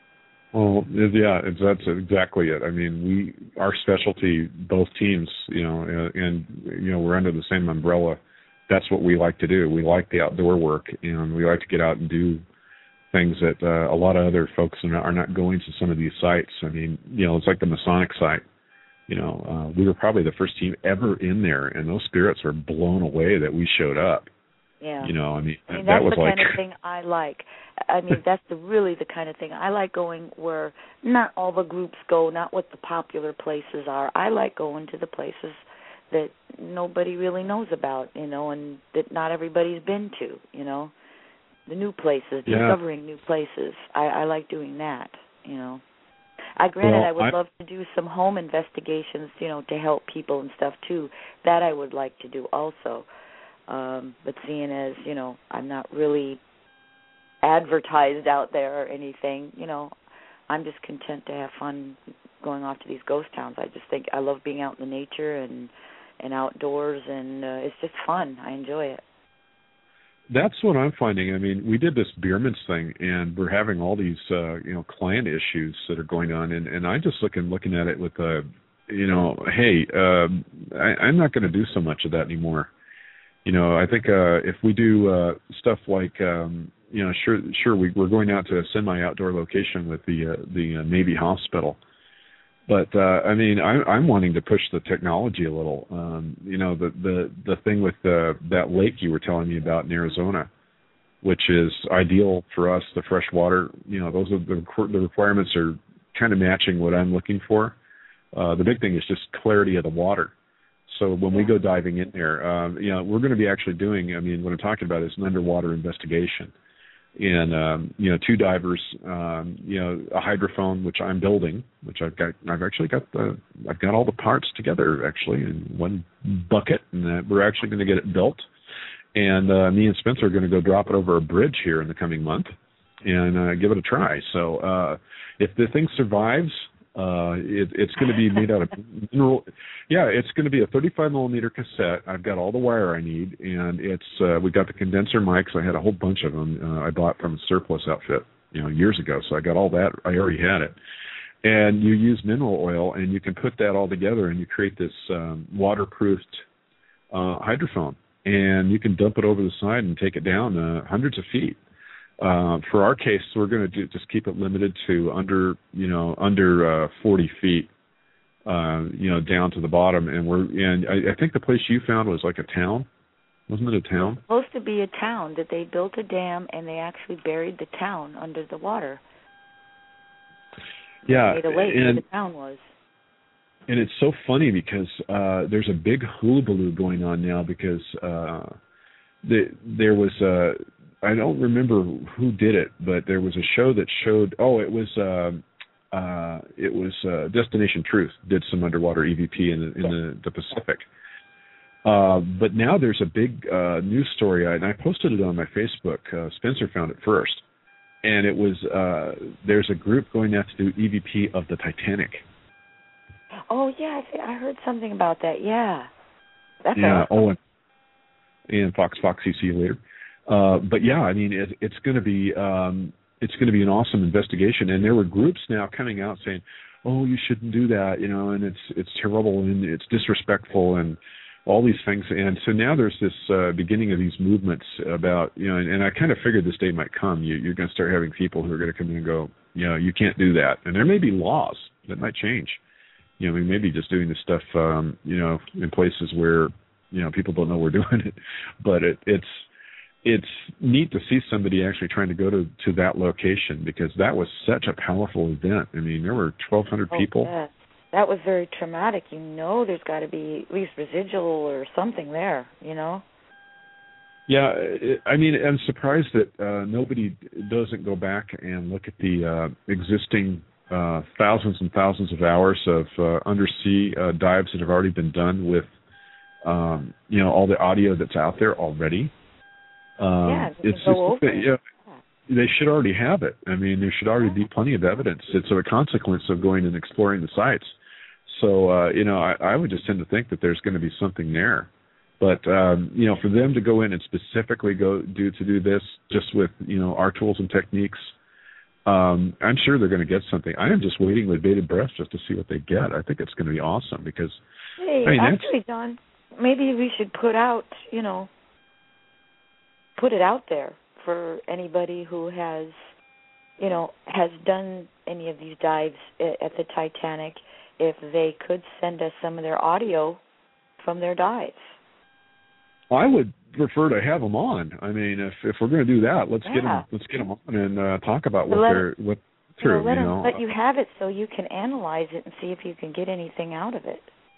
Well, yeah, it's, that's exactly it. I mean, we our specialty, both teams, you know, and, and you know, we're under the same umbrella. That's what we like to do. We like the outdoor work, and we like to get out and do things that uh, a lot of other folks are not, are not going to some of these sites. I mean, you know, it's like the Masonic site. You know, uh, we were probably the first team ever in there, and those spirits were blown away that we showed up. Yeah. You know, I mean, I mean that that's was the like kind of thing I like. I mean, that's the really the kind of thing I like going where not all the groups go, not what the popular places are. I like going to the places that nobody really knows about, you know, and that not everybody's been to, you know, the new places, yeah. discovering new places. I, I like doing that, you know. I granted well, I would I, love to do some home investigations, you know, to help people and stuff too. That I would like to do also. Um, but seeing as, you know, I'm not really advertised out there or anything, you know, I'm just content to have fun going off to these ghost towns. I just think I love being out in the nature and, and outdoors, and uh, it's just fun. I enjoy it. That's what I'm finding. I mean, we did this Bierman's thing, and we're having all these, uh, you know, client issues that are going on, and, and I just look and looking at it with, uh, you know, hey, uh, I, I'm not going to do so much of that anymore. You know, I think uh, if we do uh, stuff like, um, you know, sure, sure, we, we're going out to a semi-outdoor location with the uh, the uh, Navy hospital, but uh, I mean, I, I'm wanting to push the technology a little. Um, you know, the the the thing with the, that lake you were telling me about in Arizona, which is ideal for us, the fresh water. You know, those are the the requirements are kind of matching what I'm looking for. Uh, the big thing is just clarity of the water. So when yeah. we go diving in there, um, you know, we're going to be actually doing, I mean, what I'm talking about is an underwater investigation. And, um, you know, two divers, um, you know, a hydrophone, which I'm building, which I've got, I've actually got the, I've got all the parts together actually in one bucket, and uh, we're actually going to get it built. And uh, me and Spencer are going to go drop it over a bridge here in the coming month and uh, give it a try. So uh, if the thing survives, uh, it, it's going to be made out of mineral. Yeah, it's going to be a thirty-five millimeter cassette. I've got all the wire I need, and it's uh, we got the condenser mics. I had a whole bunch of them. Uh, I bought from a surplus outfit, you know, years ago. So I got all that. I already had it. And you use mineral oil, and you can put that all together, and you create this um, waterproofed uh, hydrophone. And you can dump it over the side and take it down uh, hundreds of feet. Uh, for our case, we're going to do, just keep it limited to under, you know, under uh, forty feet, uh, you know, down to the bottom. And we're, and I, I think the place you found was like a town, wasn't it a town? It was supposed to be a town that they built a dam and they actually buried the town under the water. Yeah, They made a lake and, where the town was. And it's so funny because uh, there's a big hullabaloo going on now because uh, the, there was a, I don't remember who did it, but there was a show that showed, oh, it was uh, uh, it was uh, Destination Truth did some underwater E V P in, the, in the, the Pacific. Uh, but now there's a big uh, news story, and I posted it on my Facebook. Uh, Spencer found it first. And it was, uh, there's a group going out to do E V P of the Titanic. Oh, yeah, I, think I heard something about that, yeah. That's yeah, awesome. oh, and, and Fox Foxy, see you later. Uh, but yeah, I mean, it, it's going to be um, it's going to be an awesome investigation. And there were groups now coming out saying, "Oh, you shouldn't do that," you know, and it's it's terrible and it's disrespectful and all these things. And so now there's this uh, beginning of these movements about, you know, and, and I kind of figured this day might come. You, you're going to start having people who are going to come in and go, you know, you can't do that. And there may be laws that might change. You know, we may be just doing this stuff, um, you know, in places where, you know, people don't know we're doing it. But it, it's it's neat to see somebody actually trying to go to, to that location because that was such a powerful event. I mean, there were twelve hundred oh, people. Yeah. That was very traumatic. You know there's got to be at least residual or something there, you know? Yeah, it, I mean, I'm surprised that uh, nobody doesn't go back and look at the uh, existing uh, thousands and thousands of hours of uh, undersea uh, dives that have already been done with, um, you know, all the audio that's out there already. Um, yeah, it's go just, over yeah, yeah. They should already have it. I mean, there should already be plenty of evidence. It's a consequence of going and exploring the sites. So, uh, you know, I, I would just tend to think that there's going to be something there. But, um, you know, for them to go in and specifically go do to do this just with, you know, our tools and techniques, um, I'm sure they're going to get something. I am just waiting with bated breath just to see what they get. I think it's going to be awesome because, hey, I mean, actually, John, maybe we should put out, you know, put it out there for anybody who has, you know, has done any of these dives at the Titanic, if they could send us some of their audio from their dives. I would prefer to have them on. I mean, if if we're going to do that, let's yeah. get them. Let's get them on and uh, talk about what let, they're what through. You know, let, you them, know, let you have it so you can analyze it and see if you can get anything out of it.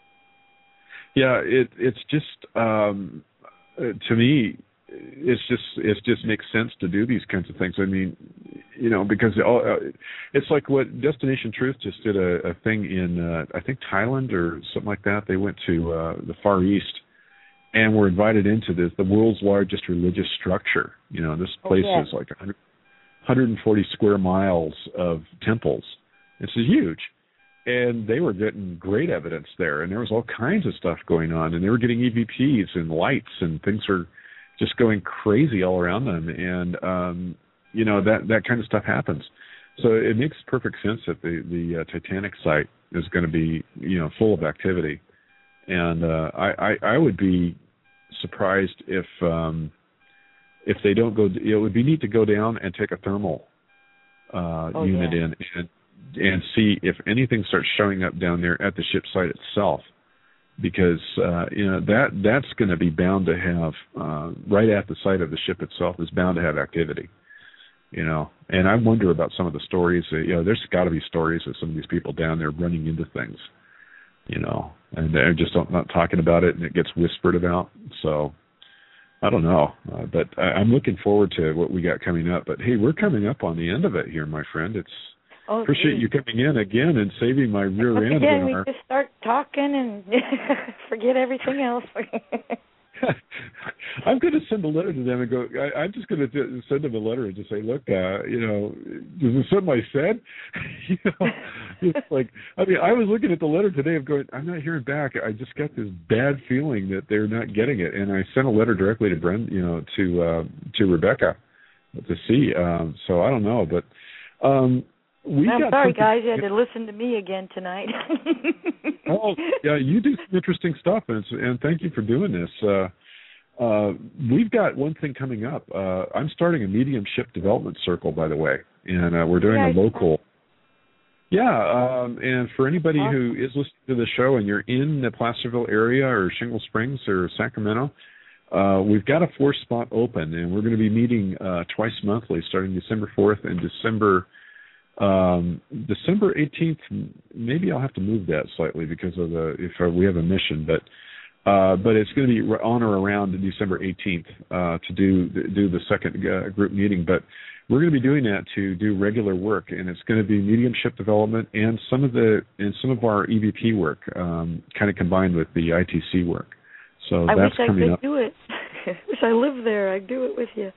Yeah, it it's just um, to me, it's just it just makes sense to do these kinds of things. I mean, you know, because uh, it's like what Destination Truth just did a, a thing in uh, I think Thailand or something like that. They went to uh, the Far East. And we're invited into this, the world's largest religious structure. You know, this place oh, yeah. is like one hundred forty square miles of temples. It's huge. And they were getting great evidence there. And there was all kinds of stuff going on. And they were getting E V Ps and lights and things were just going crazy all around them. And, um, you know, that, that kind of stuff happens. So it makes perfect sense that the, the uh, Titanic site is going to be, you know, full of activity. And uh, I, I, I would be surprised if um, if they don't go. It would be neat to go down and take a thermal uh, oh, unit yeah. in and and see if anything starts showing up down there at the ship site itself, because uh, you know that that's going to be bound to have uh, right at the site of the ship itself is bound to have activity. You know, and I wonder about some of the stories. That, you know, there's got to be stories of some of these people down there running into things. You know, and they're just don't, not talking about it, and it gets whispered about. So I don't know, uh, but I, I'm looking forward to what we got coming up. But hey, we're coming up on the end of it here, my friend. It's oh, appreciate geez. you coming in again and saving my rear Once end. Again, we our... just start talking and forget everything else. I'm going to send a letter to them and go, I, I'm just going to send them a letter and just say, look, uh, you know, is this something I said? you know, it's like, I mean, I was looking at the letter today of going, I'm not hearing back. I just got this bad feeling that they're not getting it. And I sent a letter directly to Brent, you know, to, uh, to Rebecca to see. Um, so I don't know, but, um, We I'm got sorry, something... guys. You had to listen to me again tonight. Oh, yeah, you do some interesting stuff, and, it's, and thank you for doing this. Uh, uh, we've got one thing coming up. Uh, I'm starting a mediumship development circle, by the way, and uh, we're doing yeah, a local. Yeah, um, and for anybody awesome. who is listening to the show and you're in the Placerville area or Shingle Springs or Sacramento, uh, we've got a fourth spot open, and we're going to be meeting uh, twice monthly starting December fourth and December Um, December eighteenth, maybe I'll have to move that slightly because of the, if uh, we have a mission, but, uh, but it's going to be on or around December eighteenth, uh, to do, do the second uh, group meeting, but we're going to be doing that to do regular work, and it's going to be mediumship development and some of the, and some of our E V P work, um, kind of combined with the I T C work. So I that's wish I coming could up. do it. I wish I lived there. I'd do it with you.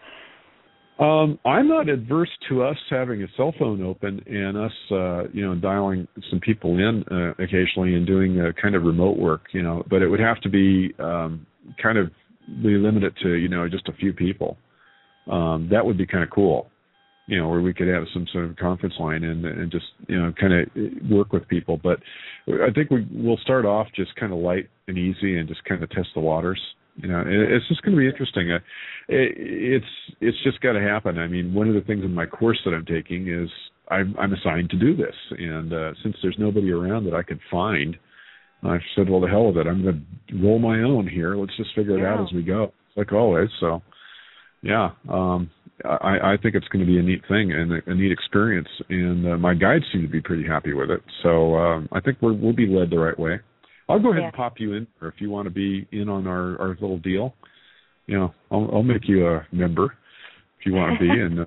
Um, I'm not adverse to us having a cell phone open and us, uh, you know, dialing some people in uh, occasionally and doing uh, kind of remote work, you know, but it would have to be um, kind of be limited to, you know, just a few people. Um, that would be kind of cool, you know, where we could have some sort of conference line and, and just, you know, kind of work with people. But I think we, we'll start off just kind of light and easy and just kind of test the waters. You know, it's just going to be interesting. Uh, it, it's it's just got to happen. I mean, one of the things in my course that I'm taking is I'm, I'm assigned to do this, and uh, since there's nobody around that I can find, I said, well, the hell with it. I'm going to roll my own here. Let's just figure it yeah. out as we go, like always. So, yeah, um, I, I think it's going to be a neat thing and a, a neat experience, and uh, my guides seem to be pretty happy with it. So um, I think we're, we'll be led the right way. I'll go ahead yeah. and pop you in, or if you want to be in on our, our little deal, you know, I'll, I'll make you a member if you want to be, and uh,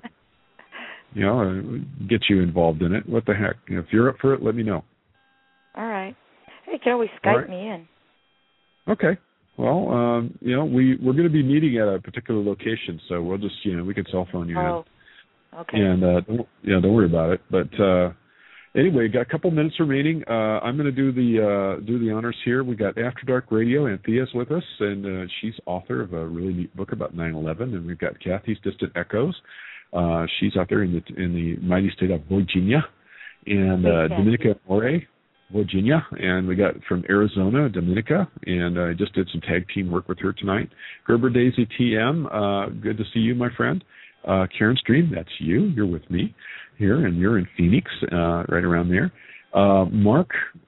you know, uh, get you involved in it. What the heck? You know, if you're up for it, let me know. All right. Hey, you can always Skype right. me in. Okay. Well, um, you know, we we're going to be meeting at a particular location, so we'll just, you know, we can cell phone you oh. in. Okay. And uh, don't, yeah, don't worry about it, but. Uh, Anyway, got a couple minutes remaining. Uh, I'm going to do the uh, do the honors here. We got After Dark Radio. Anthea's with us, and uh, she's author of a really neat book about nine eleven. And we've got Kathy's Distant Echoes. Uh, she's out there in the in the mighty state of Virginia, and uh, Dominica More, Virginia. And we got from Arizona, Dominica, and I just did some tag team work with her tonight. Gerber Daisy T M, uh, good to see you, my friend. Uh, Karen Stream, that's you. You're with me here, and you're in Phoenix, uh, right around there. Uh, Mark,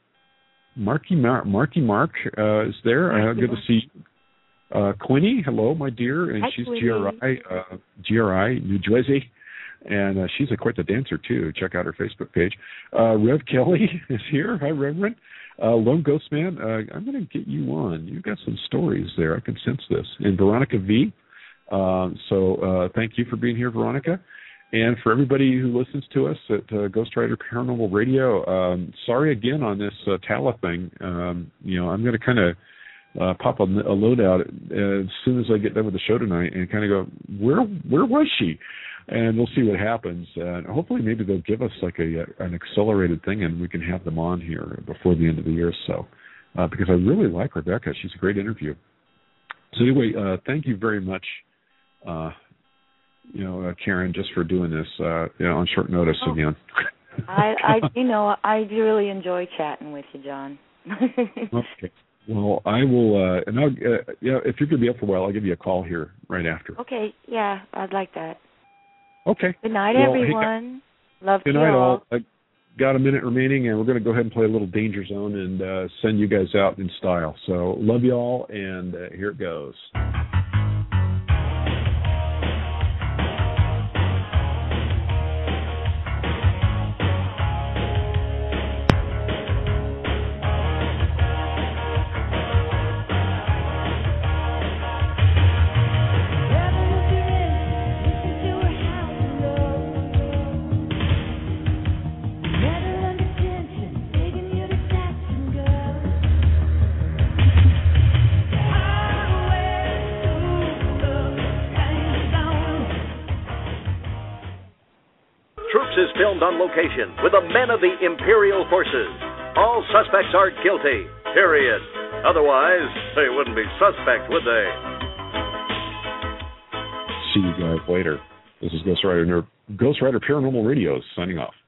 Marky Mar- Marky Mark uh, is there. Uh, good to see you. Uh, Quinny, hello, my dear, and Hi, she's Quinny. G R I, uh, G R I, New Jersey, and uh, she's a quite the dancer too. Check out her Facebook page. Uh, Rev Kelly is here. Hi, Reverend. Uh, Lone Ghost Man, uh, I'm going to get you on. You've got some stories there. I can sense this. And Veronica V. Uh, so uh, thank you for being here, Veronica. And for everybody who listens to us at uh, Ghost Rider Paranormal Radio, um, sorry again on this uh, Tala thing. Um, you know, I'm going to kind of uh, pop a, a load out as soon as I get done with the show tonight and kind of go, where where was she? And we'll see what happens. And hopefully maybe they'll give us like a an accelerated thing and we can have them on here before the end of the year. So uh, because I really like Rebecca. She's a great interview. So anyway, uh, thank you very much. Uh, you know, uh, Karen, just for doing this, uh, you know, on short notice oh. again. I, I, you know, I really enjoy chatting with you, John. Okay. Well, I will, uh, and I'll, uh, you know, if you're going to be up for a while, I'll give you a call here right after. Okay. Yeah, I'd like that. Okay. Good night, well, everyone. Hey, Love good you night, all. all. I got a minute remaining, and we're going to go ahead and play a little Danger Zone and uh, send you guys out in style. So love you all, and uh, here it goes. Troops is filmed on location with the men of the Imperial Forces. All suspects are guilty, period. Otherwise, they wouldn't be suspect, would they? See you guys later. This is Ghost Rider, Ghost Rider Paranormal Radio signing off.